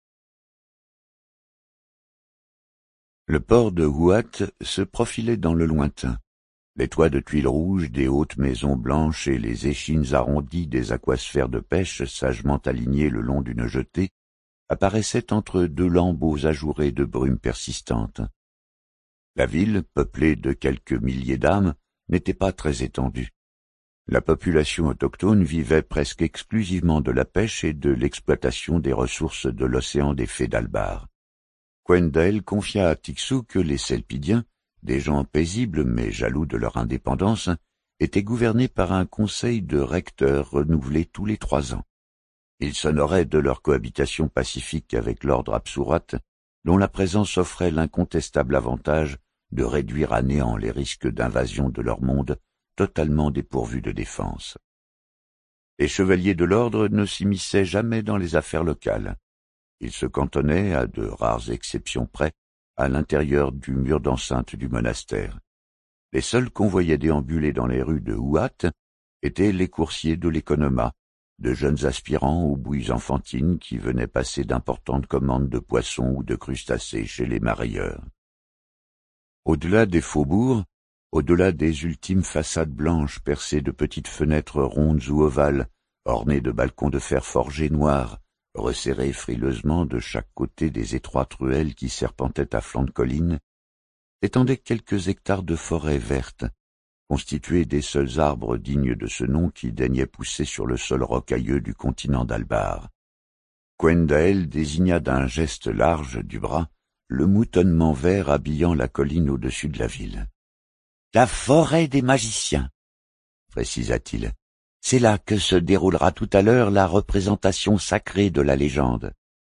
Le port de Huat se profilait dans le lointain. Les toits de tuiles rouges des hautes maisons blanches et les échines arrondies des aquasphères de pêche sagement alignées le long d'une jetée apparaissaient entre 2 lambeaux ajourés de brume persistante. La ville, peuplée de quelques milliers d'âmes, n'était pas très étendue. La population autochtone vivait presque exclusivement de la pêche et de l'exploitation des ressources de l'océan des Fées d'Albar. Gwendale confia à Tixou que les Selpidiens, des gens paisibles mais jaloux de leur indépendance, étaient gouvernés par un conseil de recteurs renouvelé tous les 3 ans. Ils s'honoraient de leur cohabitation pacifique avec l'ordre Apsurat, dont la présence offrait l'incontestable avantage de réduire à néant les risques d'invasion de leur monde totalement dépourvu de défense. Les chevaliers de l'ordre ne s'immisçaient jamais dans les affaires locales. Ils se cantonnaient, à de rares exceptions près, à l'intérieur du mur d'enceinte du monastère. Les seuls qu'on voyait déambuler dans les rues de Huat étaient les coursiers de l'économat, de jeunes aspirants aux bouilles enfantines qui venaient passer d'importantes commandes de poissons ou de crustacés chez les marailleurs. Au-delà des faubourgs, Au-delà des ultimes façades blanches percées de petites fenêtres rondes ou ovales, ornées de balcons de fer forgé noir, resserrés frileusement de chaque côté des étroites ruelles qui serpentaient à flanc de colline, s'étendaient quelques hectares de forêt verte, constitués des seuls arbres dignes de ce nom qui daignaient pousser sur le sol rocailleux du continent d'Albar. Gwendael désigna d'un geste large du bras le moutonnement vert habillant la colline au-dessus de la ville. « La forêt des magiciens », précisa-t-il. « C'est là que se déroulera tout à l'heure la représentation sacrée de la légende. »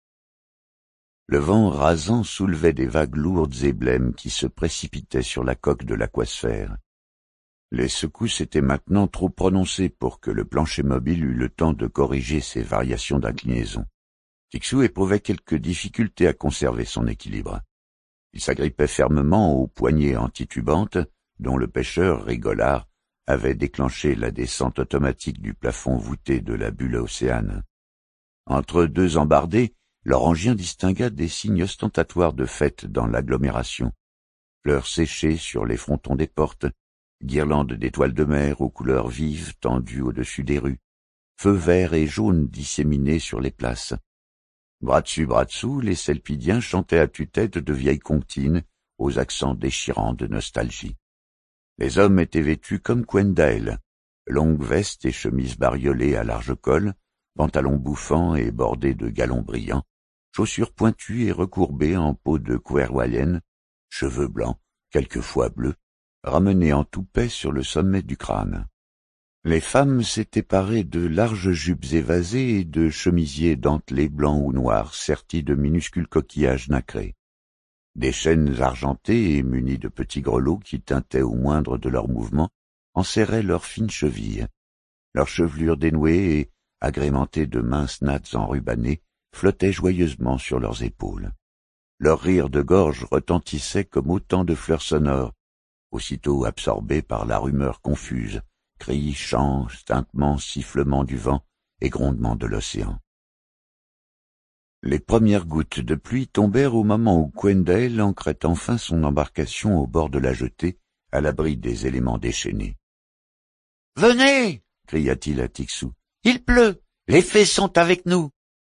Le vent rasant soulevait des vagues lourdes et blêmes qui se précipitaient sur la coque de l'aquasphère. Les secousses étaient maintenant trop prononcées pour que le plancher mobile eût le temps de corriger ces variations d'inclinaison. Tixou éprouvait quelques difficultés à conserver son équilibre. Il s'agrippait fermement aux poignées antitubantes dont le pêcheur Rigolard avait déclenché la descente automatique du plafond voûté de la bulle océane. Entre deux embardées, l'orangien distingua des signes ostentatoires de fête dans l'agglomération. Fleurs séchées sur les frontons des portes, guirlandes d'étoiles de mer aux couleurs vives tendues au-dessus des rues, feux verts et jaunes disséminés sur les places. Bras dessus, bras dessous, les Selpidiens chantaient à tue-tête de vieilles comptines aux accents déchirants de nostalgie. Les hommes étaient vêtus comme Gwendael, longues vestes et chemises bariolées à large col, pantalons bouffants et bordés de galons brillants, chaussures pointues et recourbées en peau de couerwalienne, cheveux blancs, quelquefois bleus, ramenés en toupet sur le sommet du crâne. Les femmes s'étaient parées de larges jupes évasées et de chemisiers dentelés blancs ou noirs sertis de minuscules coquillages nacrés. Des chaînes argentées et munies de petits grelots qui tintaient au moindre de leurs mouvements enserraient leurs fines chevilles. Leurs chevelures dénouées et agrémentées de minces nattes enrubannées flottaient joyeusement sur leurs épaules. Leur rire de gorge retentissait comme autant de fleurs sonores, aussitôt absorbées par la rumeur confuse, cris, chants, tintements, sifflements du vent et grondements de l'océan. Les premières gouttes de pluie tombèrent au moment où Gwendael ancrait enfin son embarcation au bord de la jetée, à l'abri des éléments déchaînés. « Venez !» cria-t-il à Tixou. « Il pleut! Les fées sont avec nous !»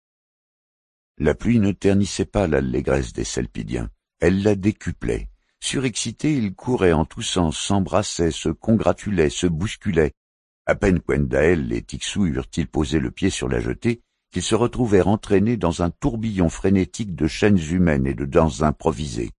La pluie ne ternissait pas l'allégresse des Selpidiens, elle la décuplait. Surexcités, ils couraient en tous sens, s'embrassaient, se congratulaient, se bousculaient. À peine Gwendael et Tixou eurent-ils posé le pied sur la jetée, qu'ils se retrouvèrent entraînés dans un tourbillon frénétique de chaînes humaines et de danses improvisées.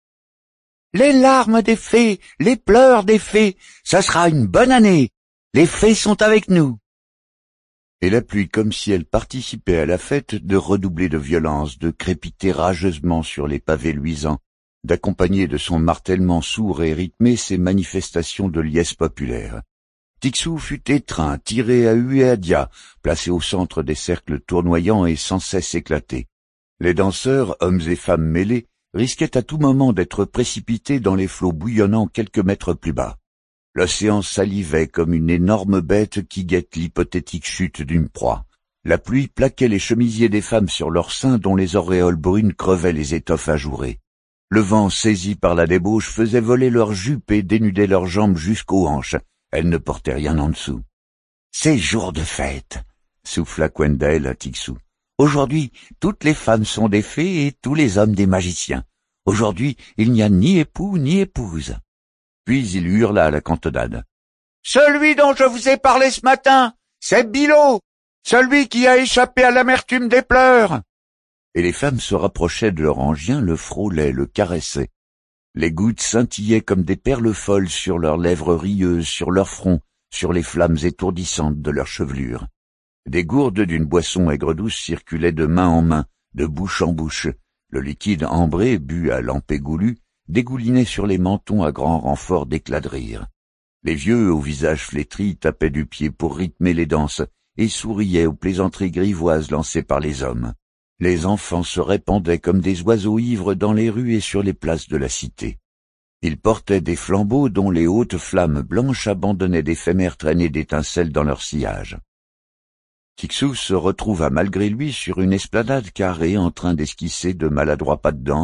« Les larmes des fées, les pleurs des fées, ça sera une bonne année. Les fées sont avec nous. » Et la pluie, comme si elle participait à la fête, de redoubler de violence, de crépiter rageusement sur les pavés luisants, d'accompagner de son martèlement sourd et rythmé ces manifestations de liesse populaire. Tixou fut étreint, tiré à hue et à dia, placé au centre des cercles tournoyants et sans cesse éclatés. Les danseurs, hommes et femmes mêlés, risquaient à tout moment d'être précipités dans les flots bouillonnants quelques mètres plus bas. L'océan salivait comme une énorme bête qui guette l'hypothétique chute d'une proie. La pluie plaquait les chemisiers des femmes sur leurs seins dont les auréoles brunes crevaient les étoffes ajourées. Le vent, saisi par la débauche, faisait voler leurs jupes et dénudait leurs jambes jusqu'aux hanches. Elles ne portaient rien en dessous. « C'est jour de fête !» souffla Gwendael à Tixou. « Aujourd'hui, toutes les femmes sont des fées et tous les hommes des magiciens. Aujourd'hui, il n'y a ni époux ni épouse. » Puis il hurla à la cantonade. « Celui dont je vous ai parlé ce matin, c'est Bilot, celui qui a échappé à l'amertume des pleurs !» Et les femmes se rapprochaient de leur angien, le frôlaient, le caressaient. Les gouttes scintillaient comme des perles folles sur leurs lèvres rieuses, sur leur front, sur les flammes étourdissantes de leurs chevelures. Des gourdes d'une boisson aigre-douce circulaient de main en main, de bouche en bouche. Le liquide ambré, bu à lampée goulue, dégoulinait sur les mentons à grand renfort d'éclats de rire. Les vieux, au visage flétri, tapaient du pied pour rythmer les danses et souriaient aux plaisanteries grivoises lancées par les hommes. Les enfants se répandaient comme des oiseaux ivres dans les rues et sur les places de la cité. Ils portaient des flambeaux dont les hautes flammes blanches abandonnaient d'éphémères traînées d'étincelles dans leur sillage. Tixou se retrouva malgré lui sur une esplanade carrée en train d'esquisser de maladroits pas de danse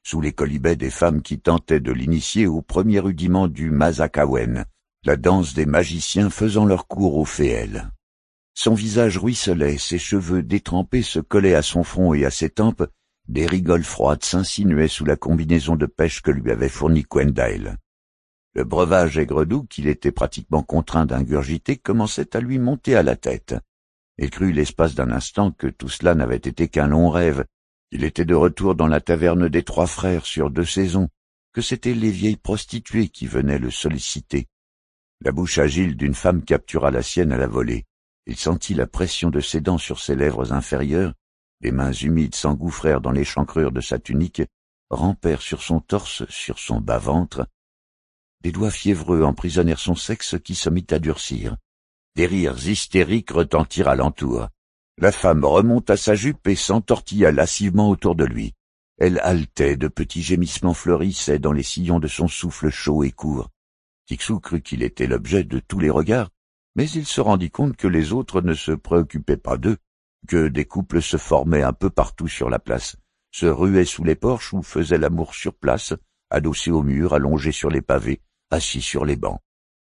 sous les quolibets des femmes qui tentaient de l'initier au premier rudiment du Mazakawen, la danse des magiciens faisant leur cours aux féelles. Son visage ruisselait, ses cheveux détrempés se collaient à son front et à ses tempes, des rigoles froides s'insinuaient sous la combinaison de pêche que lui avait fournie Quendael. Le breuvage aigre-doux qu'il était pratiquement contraint d'ingurgiter commençait à lui monter à la tête. Il crut l'espace d'un instant que tout cela n'avait été qu'un long rêve, qu'il était de retour dans la taverne des Trois Frères sur 2 saisons, que c'étaient les vieilles prostituées qui venaient le solliciter. La bouche agile d'une femme captura la sienne à la volée. Il sentit la pression de ses dents sur ses lèvres inférieures, des mains humides s'engouffrèrent dans l'échancrure de sa tunique, rampèrent sur son torse, sur son bas-ventre. Des doigts fiévreux emprisonnèrent son sexe qui se mit à durcir. Des rires hystériques retentirent alentour. La femme remonta sa jupe et s'entortilla lascivement autour de lui. Elle haletait, de petits gémissements fleurissaient dans les sillons de son souffle chaud et court. Tiksu crut qu'il était l'objet de tous les regards, mais il se rendit compte que les autres ne se préoccupaient pas d'eux, que des couples se formaient un peu partout sur la place, se ruaient sous les porches ou faisaient l'amour sur place, adossés aux murs, allongés sur les pavés, assis sur les bancs.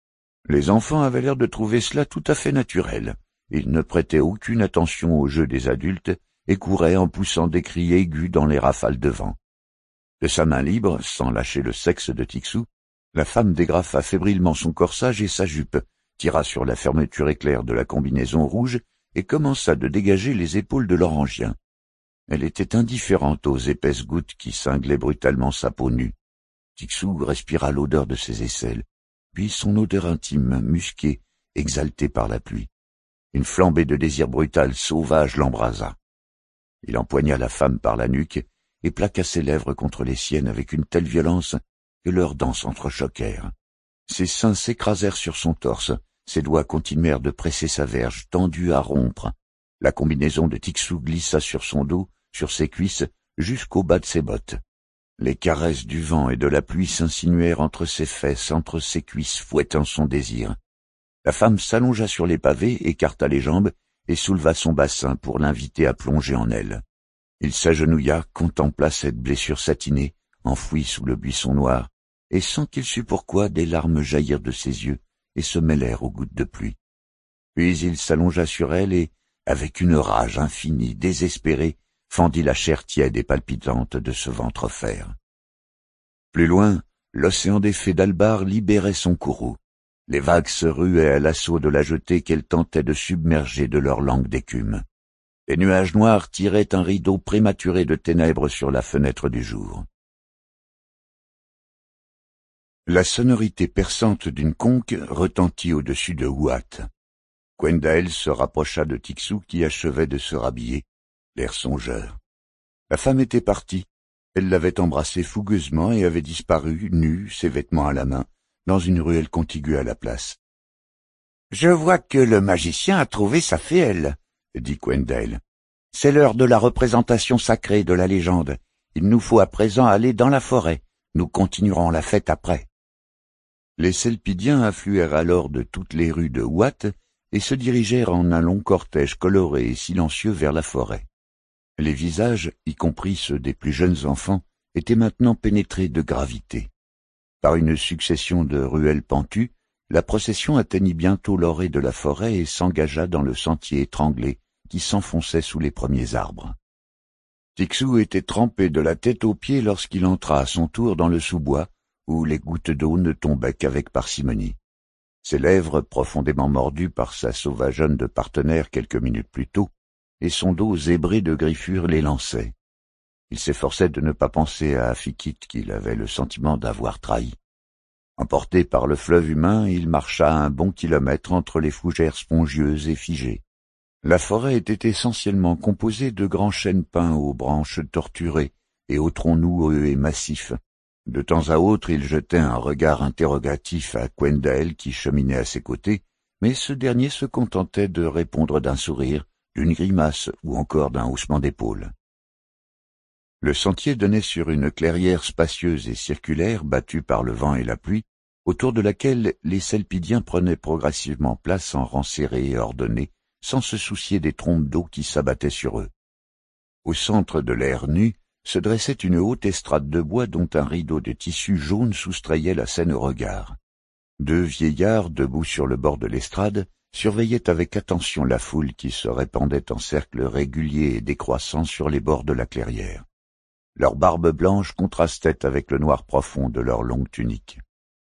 Les enfants avaient l'air de trouver cela tout à fait naturel. Ils ne prêtaient aucune attention aux jeux des adultes et couraient en poussant des cris aigus dans les rafales de vent. De sa main libre, sans lâcher le sexe de Tiksu, la femme dégrafa fébrilement son corsage et sa jupe, tira sur la fermeture éclair de la combinaison rouge et commença de dégager les épaules de l'orangien. Elle était indifférente aux épaisses gouttes qui cinglaient brutalement sa peau nue. Tiksu respira l'odeur de ses aisselles, puis son odeur intime, musquée, exaltée par la pluie. Une flambée de désir brutal, sauvage l'embrasa. Il empoigna la femme par la nuque et plaqua ses lèvres contre les siennes avec une telle violence que leurs dents s'entrechoquèrent. Ses seins s'écrasèrent sur son torse, ses doigts continuèrent de presser sa verge, tendue à rompre. La combinaison de Tiksu glissa sur son dos, sur ses cuisses, jusqu'au bas de ses bottes. Les caresses du vent et de la pluie s'insinuèrent entre ses fesses, entre ses cuisses, fouettant son désir. La femme s'allongea sur les pavés, écarta les jambes et souleva son bassin pour l'inviter à plonger en elle. Il s'agenouilla, contempla cette blessure satinée, enfouie sous le buisson noir, et sans qu'il sût pourquoi des larmes jaillirent de ses yeux et se mêlèrent aux gouttes de pluie. Puis il s'allongea sur elle et, avec une rage infinie, désespérée, fendit la chair tiède et palpitante de ce ventre fer. Plus loin, l'océan des fées d'Albar libérait son courroux. Les vagues se ruaient à l'assaut de la jetée qu'elles tentaient de submerger de leur langue d'écume. Les nuages noirs tiraient un rideau prématuré de ténèbres sur la fenêtre du jour. La sonorité perçante d'une conque retentit au-dessus de Huat. Quendael se rapprocha de Tiksu qui achevait de se rhabiller, l'air songeur. La femme était partie. Elle l'avait embrassé fougueusement et avait disparu, nue, ses vêtements à la main, dans une ruelle contiguë à la place. « Je vois que le magicien a trouvé sa féelle, » dit Quendael. « C'est l'heure de la représentation sacrée de la légende. Il nous faut à présent aller dans la forêt. Nous continuerons la fête après. » Les Selpidiens affluèrent alors de toutes les rues de Huat et se dirigèrent en un long cortège coloré et silencieux vers la forêt. Les visages, y compris ceux des plus jeunes enfants, étaient maintenant pénétrés de gravité. Par une succession de ruelles pentues, la procession atteignit bientôt l'orée de la forêt et s'engagea dans le sentier étranglé qui s'enfonçait sous les premiers arbres. Tiksu était trempé de la tête aux pieds lorsqu'il entra à son tour dans le sous-bois, où les gouttes d'eau ne tombaient qu'avec parcimonie. Ses lèvres, profondément mordues par sa sauvageonne de partenaire quelques minutes plus tôt, et son dos zébré de griffures les lançaient. Il s'efforçait de ne pas penser à Afikit qu'il avait le sentiment d'avoir trahi. Emporté par le fleuve humain, il marcha un bon kilomètre entre les fougères spongieuses et figées. La forêt était essentiellement composée de grands chênes pins aux branches torturées et aux troncs noueux et massifs. De temps à autre, il jetait un regard interrogatif à Quendael qui cheminait à ses côtés, mais ce dernier se contentait de répondre d'un sourire, d'une grimace ou encore d'un haussement d'épaule. Le sentier donnait sur une clairière spacieuse et circulaire battue par le vent et la pluie, autour de laquelle les Selpidiens prenaient progressivement place en rangs serrés et ordonnés, sans se soucier des trompes d'eau qui s'abattaient sur eux. Au centre de l'air nu se dressait une haute estrade de bois dont un rideau de tissu jaune soustrayait la scène au regard. 2 vieillards, debout sur le bord de l'estrade, surveillaient avec attention la foule qui se répandait en cercles réguliers et décroissants sur les bords de la clairière. Leurs barbes blanches contrastaient avec le noir profond de leurs longues tuniques.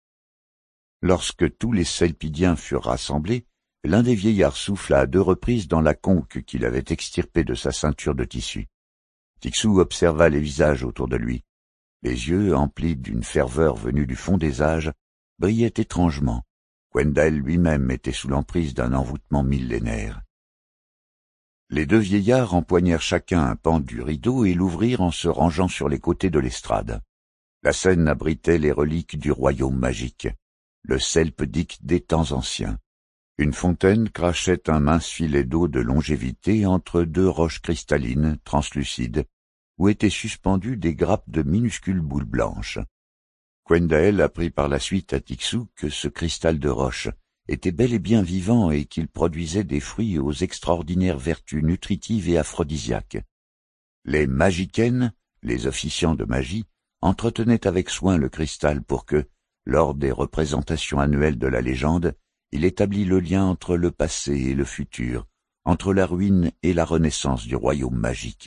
Lorsque tous les Selpidiens furent rassemblés, l'un des vieillards souffla à 2 reprises dans la conque qu'il avait extirpée de sa ceinture de tissu. Tixou observa les visages autour de lui. Les yeux, emplis d'une ferveur venue du fond des âges, brillaient étrangement. Gwendal lui-même était sous l'emprise d'un envoûtement millénaire. Les 2 vieillards empoignèrent chacun un pan du rideau et l'ouvrirent en se rangeant sur les côtés de l'estrade. La scène abritait les reliques du royaume magique, le Selpdic des temps anciens. Une fontaine crachait un mince filet d'eau de longévité entre 2 roches cristallines, translucides, où étaient suspendues des grappes de minuscules boules blanches. Gwendal apprit par la suite à Tixou que ce cristal de roche était bel et bien vivant et qu'il produisait des fruits aux extraordinaires vertus nutritives et aphrodisiaques. Les magiciennes, les officiants de magie, entretenaient avec soin le cristal pour que, lors des représentations annuelles de la légende, il établît le lien entre le passé et le futur, entre la ruine et la renaissance du royaume magique.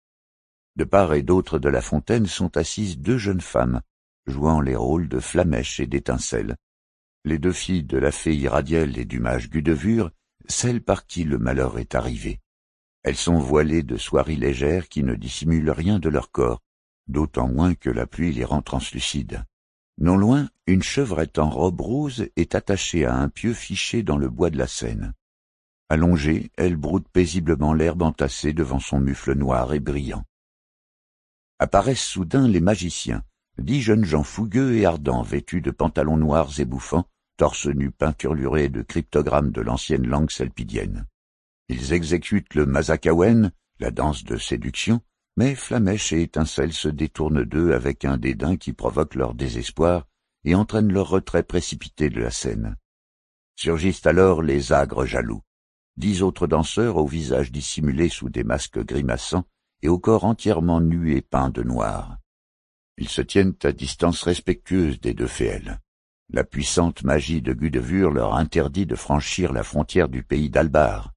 De part et d'autre de la fontaine sont assises 2 jeunes femmes, jouant les rôles de Flamèche et d'Étincelle, les 2 filles de la fée Iradiel et du mage Gudevur, celles par qui le malheur est arrivé. Elles sont voilées de soieries légères qui ne dissimulent rien de leur corps, d'autant moins que la pluie les rend translucides. Non loin, une chevrette en robe rose est attachée à un pieu fiché dans le bois de la Seine. Allongée, elle broute paisiblement l'herbe entassée devant son mufle noir et brillant. Apparaissent soudain les magiciens, 10 jeunes gens fougueux et ardents vêtus de pantalons noirs et bouffants, torse nu peinturlurés de cryptogrammes de l'ancienne langue selpidienne. Ils exécutent le mazakawen, la danse de séduction, mais Flamèche et Étincelle se détournent d'eux avec un dédain qui provoque leur désespoir et entraîne leur retrait précipité de la scène. Surgissent alors les agres jaloux, 10 autres danseurs au visage dissimulé sous des masques grimaçants et au corps entièrement nu et peint de noir. Ils se tiennent à distance respectueuse des 2 féelles. La puissante magie de Gudevur leur interdit de franchir la frontière du pays d'Albar.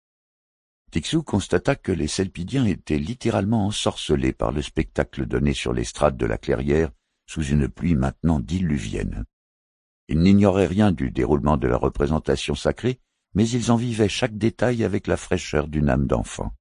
Tixou constata que les Selpidiens étaient littéralement ensorcelés par le spectacle donné sur l'estrade de la clairière sous une pluie maintenant diluvienne. Ils n'ignoraient rien du déroulement de la représentation sacrée, mais ils en vivaient chaque détail avec la fraîcheur d'une âme d'enfant.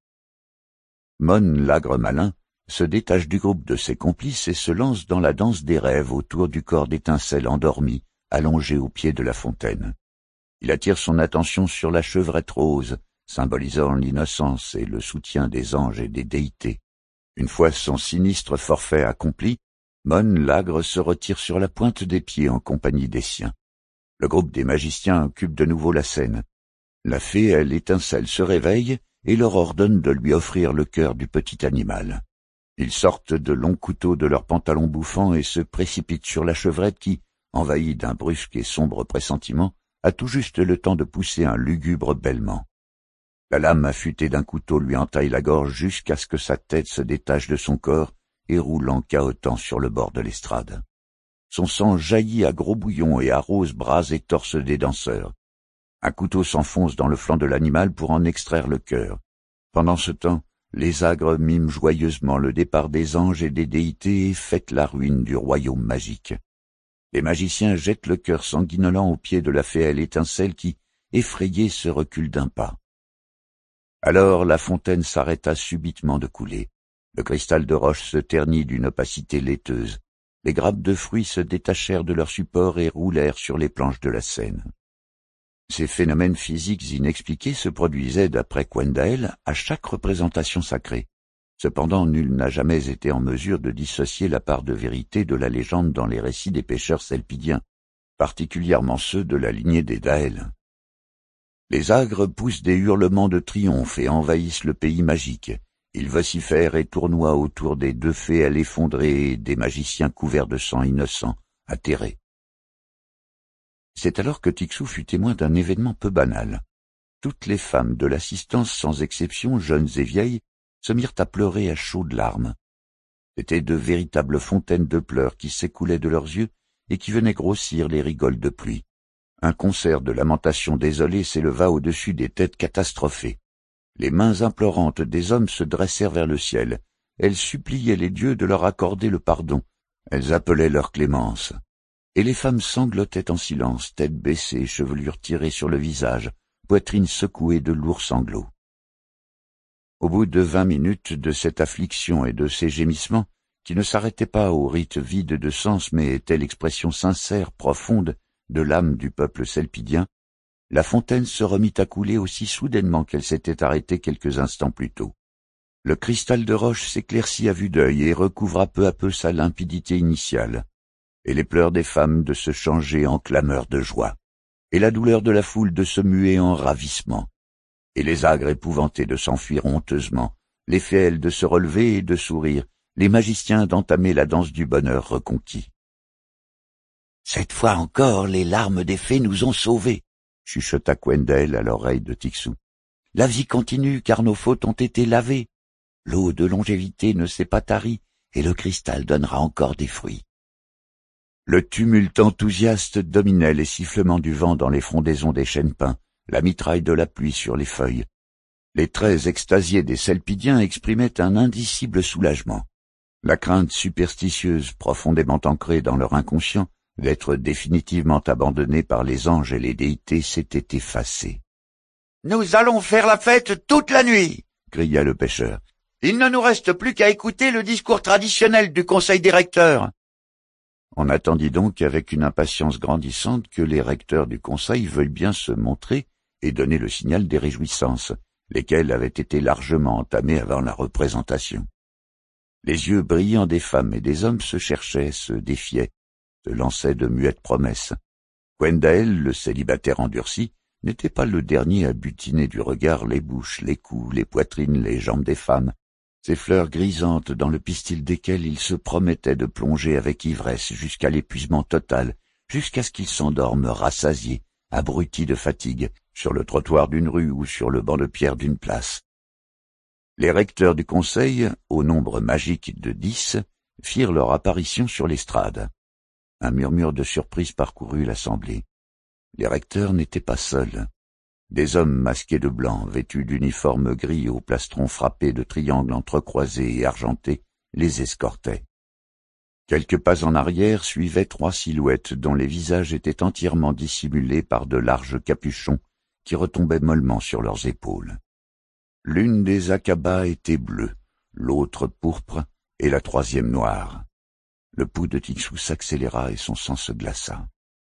Mon, l'agre malin, se détache du groupe de ses complices et se lance dans la danse des rêves autour du corps d'Étincelle endormi, allongé au pied de la fontaine. Il attire son attention sur la chevrette rose, symbolisant l'innocence et le soutien des anges et des déités. Une fois son sinistre forfait accompli, Mon, l'agre, se retire sur la pointe des pieds en compagnie des siens. Le groupe des magiciens occupe de nouveau la scène. La fée, elle, Étincelle, se réveille et leur ordonne de lui offrir le cœur du petit animal. Ils sortent de longs couteaux de leurs pantalons bouffants et se précipitent sur la chevrette qui, envahie d'un brusque et sombre pressentiment, a tout juste le temps de pousser un lugubre bêlement. La lame affûtée d'un couteau lui entaille la gorge jusqu'à ce que sa tête se détache de son corps et roule en cahotant sur le bord de l'estrade. Son sang jaillit à gros bouillons et arrose bras et torses des danseurs. Un couteau s'enfonce dans le flanc de l'animal pour en extraire le cœur. Pendant ce temps, les agres miment joyeusement le départ des anges et des déités et fêtent la ruine du royaume magique. Les magiciens jettent le cœur sanguinolent aux pieds de la féelle Étincelle qui, effrayée, se recule d'un pas. Alors la fontaine s'arrêta subitement de couler. Le cristal de roche se ternit d'une opacité laiteuse. Les grappes de fruits se détachèrent de leur support et roulèrent sur les planches de la Seine. Ces phénomènes physiques inexpliqués se produisaient, d'après Gwendal, à chaque représentation sacrée. Cependant, nul n'a jamais été en mesure de dissocier la part de vérité de la légende dans les récits des pêcheurs selpidiens, particulièrement ceux de la lignée des Daël. Les agres poussent des hurlements de triomphe et envahissent le pays magique. Ils vocifèrent et tournoient autour des 2 fées à l'effondré et des magiciens couverts de sang innocent, atterrés. C'est alors que Tixou fut témoin d'un événement peu banal. Toutes les femmes de l'assistance, sans exception, jeunes et vieilles, se mirent à pleurer à chaudes larmes. C'étaient de véritables fontaines de pleurs qui s'écoulaient de leurs yeux et qui venaient grossir les rigoles de pluie. Un concert de lamentations désolées s'éleva au-dessus des têtes catastrophées. Les mains implorantes des hommes se dressèrent vers le ciel. Elles suppliaient les dieux de leur accorder le pardon. Elles appelaient leur clémence. Et les femmes sanglotaient en silence, tête baissée, chevelure tirée sur le visage, poitrine secouée de lourds sanglots. Au bout de 20 minutes de cette affliction et de ces gémissements, qui ne s'arrêtaient pas au rite vide de sens mais étaient l'expression sincère, profonde, de l'âme du peuple celpidien, la fontaine se remit à couler aussi soudainement qu'elle s'était arrêtée quelques instants plus tôt. Le cristal de roche s'éclaircit à vue d'œil et recouvra peu à peu sa limpidité initiale, et les pleurs des femmes de se changer en clameurs de joie, et la douleur de la foule de se muer en ravissement, et les agres épouvantés de s'enfuir honteusement, les féelles de se relever et de sourire, les magiciens d'entamer la danse du bonheur reconquis. « Cette fois encore, les larmes des fées nous ont sauvés, » chuchota Gwendel à l'oreille de Tixou. « La vie continue car nos fautes ont été lavées. L'eau de longévité ne s'est pas tarie et le cristal donnera encore des fruits. » Le tumulte enthousiaste dominait les sifflements du vent dans les frondaisons des chênes pins, la mitraille de la pluie sur les feuilles. Les traits extasiés des Celpidiens exprimaient un indicible soulagement. La crainte superstitieuse, profondément ancrée dans leur inconscient, d'être définitivement abandonnés par les anges et les déités s'était effacée. « Nous allons faire la fête toute la nuit !» cria le pêcheur. « Il ne nous reste plus qu'à écouter le discours traditionnel du conseil des recteurs. » On attendit donc avec une impatience grandissante que les recteurs du conseil veuillent bien se montrer et donner le signal des réjouissances, lesquelles avaient été largement entamées avant la représentation. Les yeux brillants des femmes et des hommes se cherchaient, se défiaient, se lançaient de muettes promesses. Gwendel, le célibataire endurci, n'était pas le dernier à butiner du regard les bouches, les cous, les poitrines, les jambes des femmes, ces fleurs grisantes dans le pistil desquelles il se promettait de plonger avec ivresse jusqu'à l'épuisement total, jusqu'à ce qu'il s'endorme rassasié, abruti de fatigue, sur le trottoir d'une rue ou sur le banc de pierre d'une place. Les recteurs du conseil, au nombre magique de 10, firent leur apparition sur l'estrade. Un murmure de surprise parcourut l'assemblée. Les recteurs n'étaient pas seuls. Des hommes masqués de blanc, vêtus d'uniformes gris aux plastrons frappés de triangles entrecroisés et argentés, les escortaient. Quelques pas en arrière suivaient 3 silhouettes dont les visages étaient entièrement dissimulés par de larges capuchons qui retombaient mollement sur leurs épaules. L'une des Akabas était bleue, l'autre pourpre et la troisième noire. Le pouls de Tixou s'accéléra et son sang se glaça.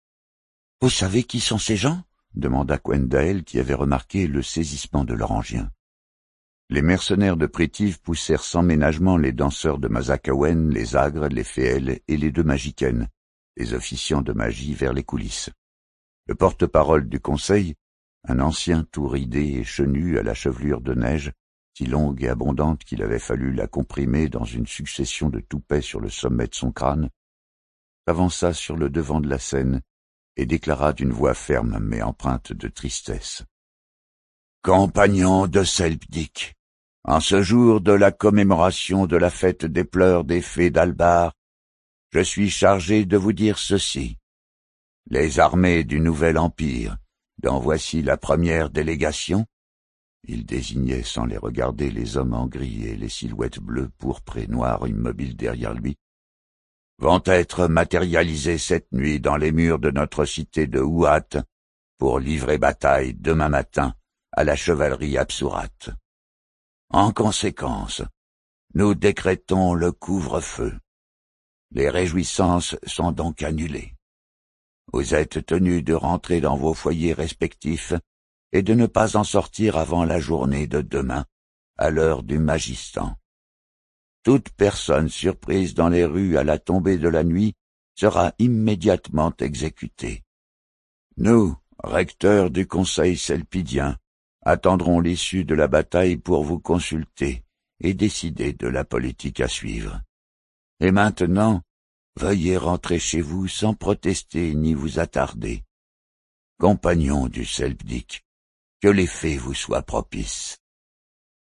« Vous savez qui sont ces gens ?» demanda Gwendel qui avait remarqué le saisissement de l'orangien. Les mercenaires de Prétive poussèrent sans ménagement les danseurs de Mazakawen, les agres, les féelles et les 2 magiciennes, les officiants de magie vers les coulisses. Le porte-parole du conseil, un ancien tout ridé et chenu à la chevelure de neige, si longue et abondante qu'il avait fallu la comprimer dans une succession de toupets sur le sommet de son crâne, s'avança sur le devant de la scène et déclara d'une voix ferme mais empreinte de tristesse. « Compagnons de Celpdic, en ce jour de la commémoration de la fête des pleurs des fées d'Albar, je suis chargé de vous dire ceci. Les armées du Nouvel Empire, dont voici la première délégation, » il désignait sans les regarder les hommes en gris et les silhouettes bleues, pourpres et noires immobiles derrière lui, vont être matérialisés cette nuit dans les murs de notre cité de Ouat pour livrer bataille demain matin à la chevalerie Absurate. En conséquence, nous décrétons le couvre-feu. Les réjouissances sont donc annulées. Vous êtes tenus de rentrer dans vos foyers respectifs et de ne pas en sortir avant la journée de demain, à l'heure du magistan. Toute personne surprise dans les rues à la tombée de la nuit sera immédiatement exécutée. Nous, recteurs du conseil celpidien, attendrons l'issue de la bataille pour vous consulter et décider de la politique à suivre. Et maintenant, veuillez rentrer chez vous sans protester ni vous attarder. Compagnons du Celpdic, que les fées vous soient propices. »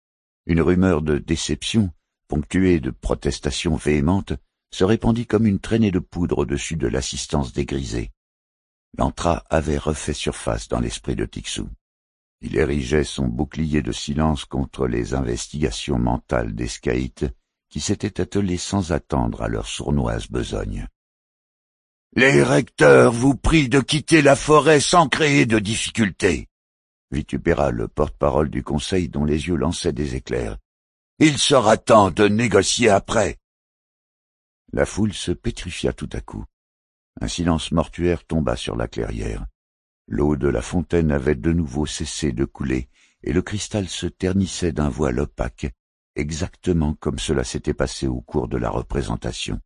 Une rumeur de déception, ponctué de protestations véhémentes, se répandit comme une traînée de poudre au-dessus de l'assistance dégrisée. L'antra avait refait surface dans l'esprit de Tixou. Il érigeait son bouclier de silence contre les investigations mentales des scaïtes qui s'étaient attelés sans attendre à leur sournoise besogne. « Les recteurs vous prient de quitter la forêt sans créer de difficultés, » vitupéra le porte-parole du conseil dont les yeux lançaient des éclairs. « Il sera temps de négocier après. » La foule se pétrifia tout à coup. Un silence mortuaire tomba sur la clairière. L'eau de la fontaine avait de nouveau cessé de couler, et le cristal se ternissait d'un voile opaque, exactement comme cela s'était passé au cours de la représentation.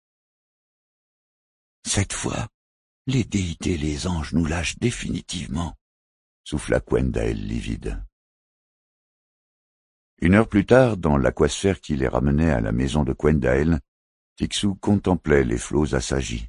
« Cette fois, les déités et les anges nous lâchent définitivement, » souffla Gwendael livide. Une heure plus tard, dans l'aquasphère qui les ramenait à la maison de Gwendael, Tixou contemplait les flots assagis.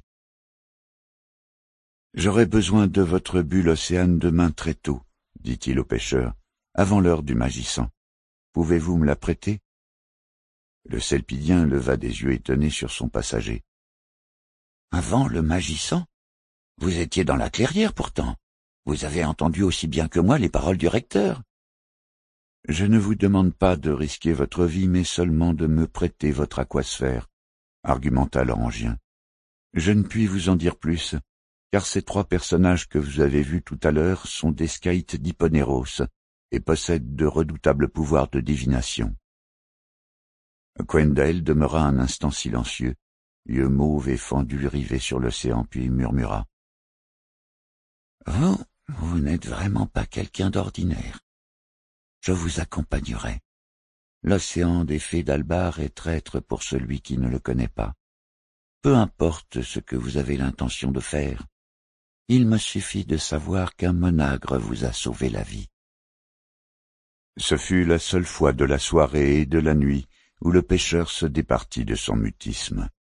« J'aurai besoin de votre bulle océane demain très tôt, » dit-il au pêcheur, « avant l'heure du magicien. Pouvez-vous me la prêter ?» Le Selpidien leva des yeux étonnés sur son passager. « Avant le magicien ? Vous étiez dans la clairière pourtant. Vous avez entendu aussi bien que moi les paroles du recteur. » « Je ne vous demande pas de risquer votre vie, mais seulement de me prêter votre aquasphère, » argumenta l'orangien. « Je ne puis vous en dire plus, car ces 3 personnages que vous avez vus tout à l'heure sont des scaïtes d'Hipponéros et possèdent de redoutables pouvoirs de divination. » Gwendael demeura un instant silencieux, yeux mauves et fendus rivés sur l'océan, puis murmura. « Vous n'êtes vraiment pas quelqu'un d'ordinaire. Je vous accompagnerai. L'océan des fées d'Albar est traître pour celui qui ne le connaît pas. Peu importe ce que vous avez l'intention de faire, il me suffit de savoir qu'un monagre vous a sauvé la vie. » Ce fut la seule fois de la soirée et de la nuit où le pêcheur se départit de son mutisme.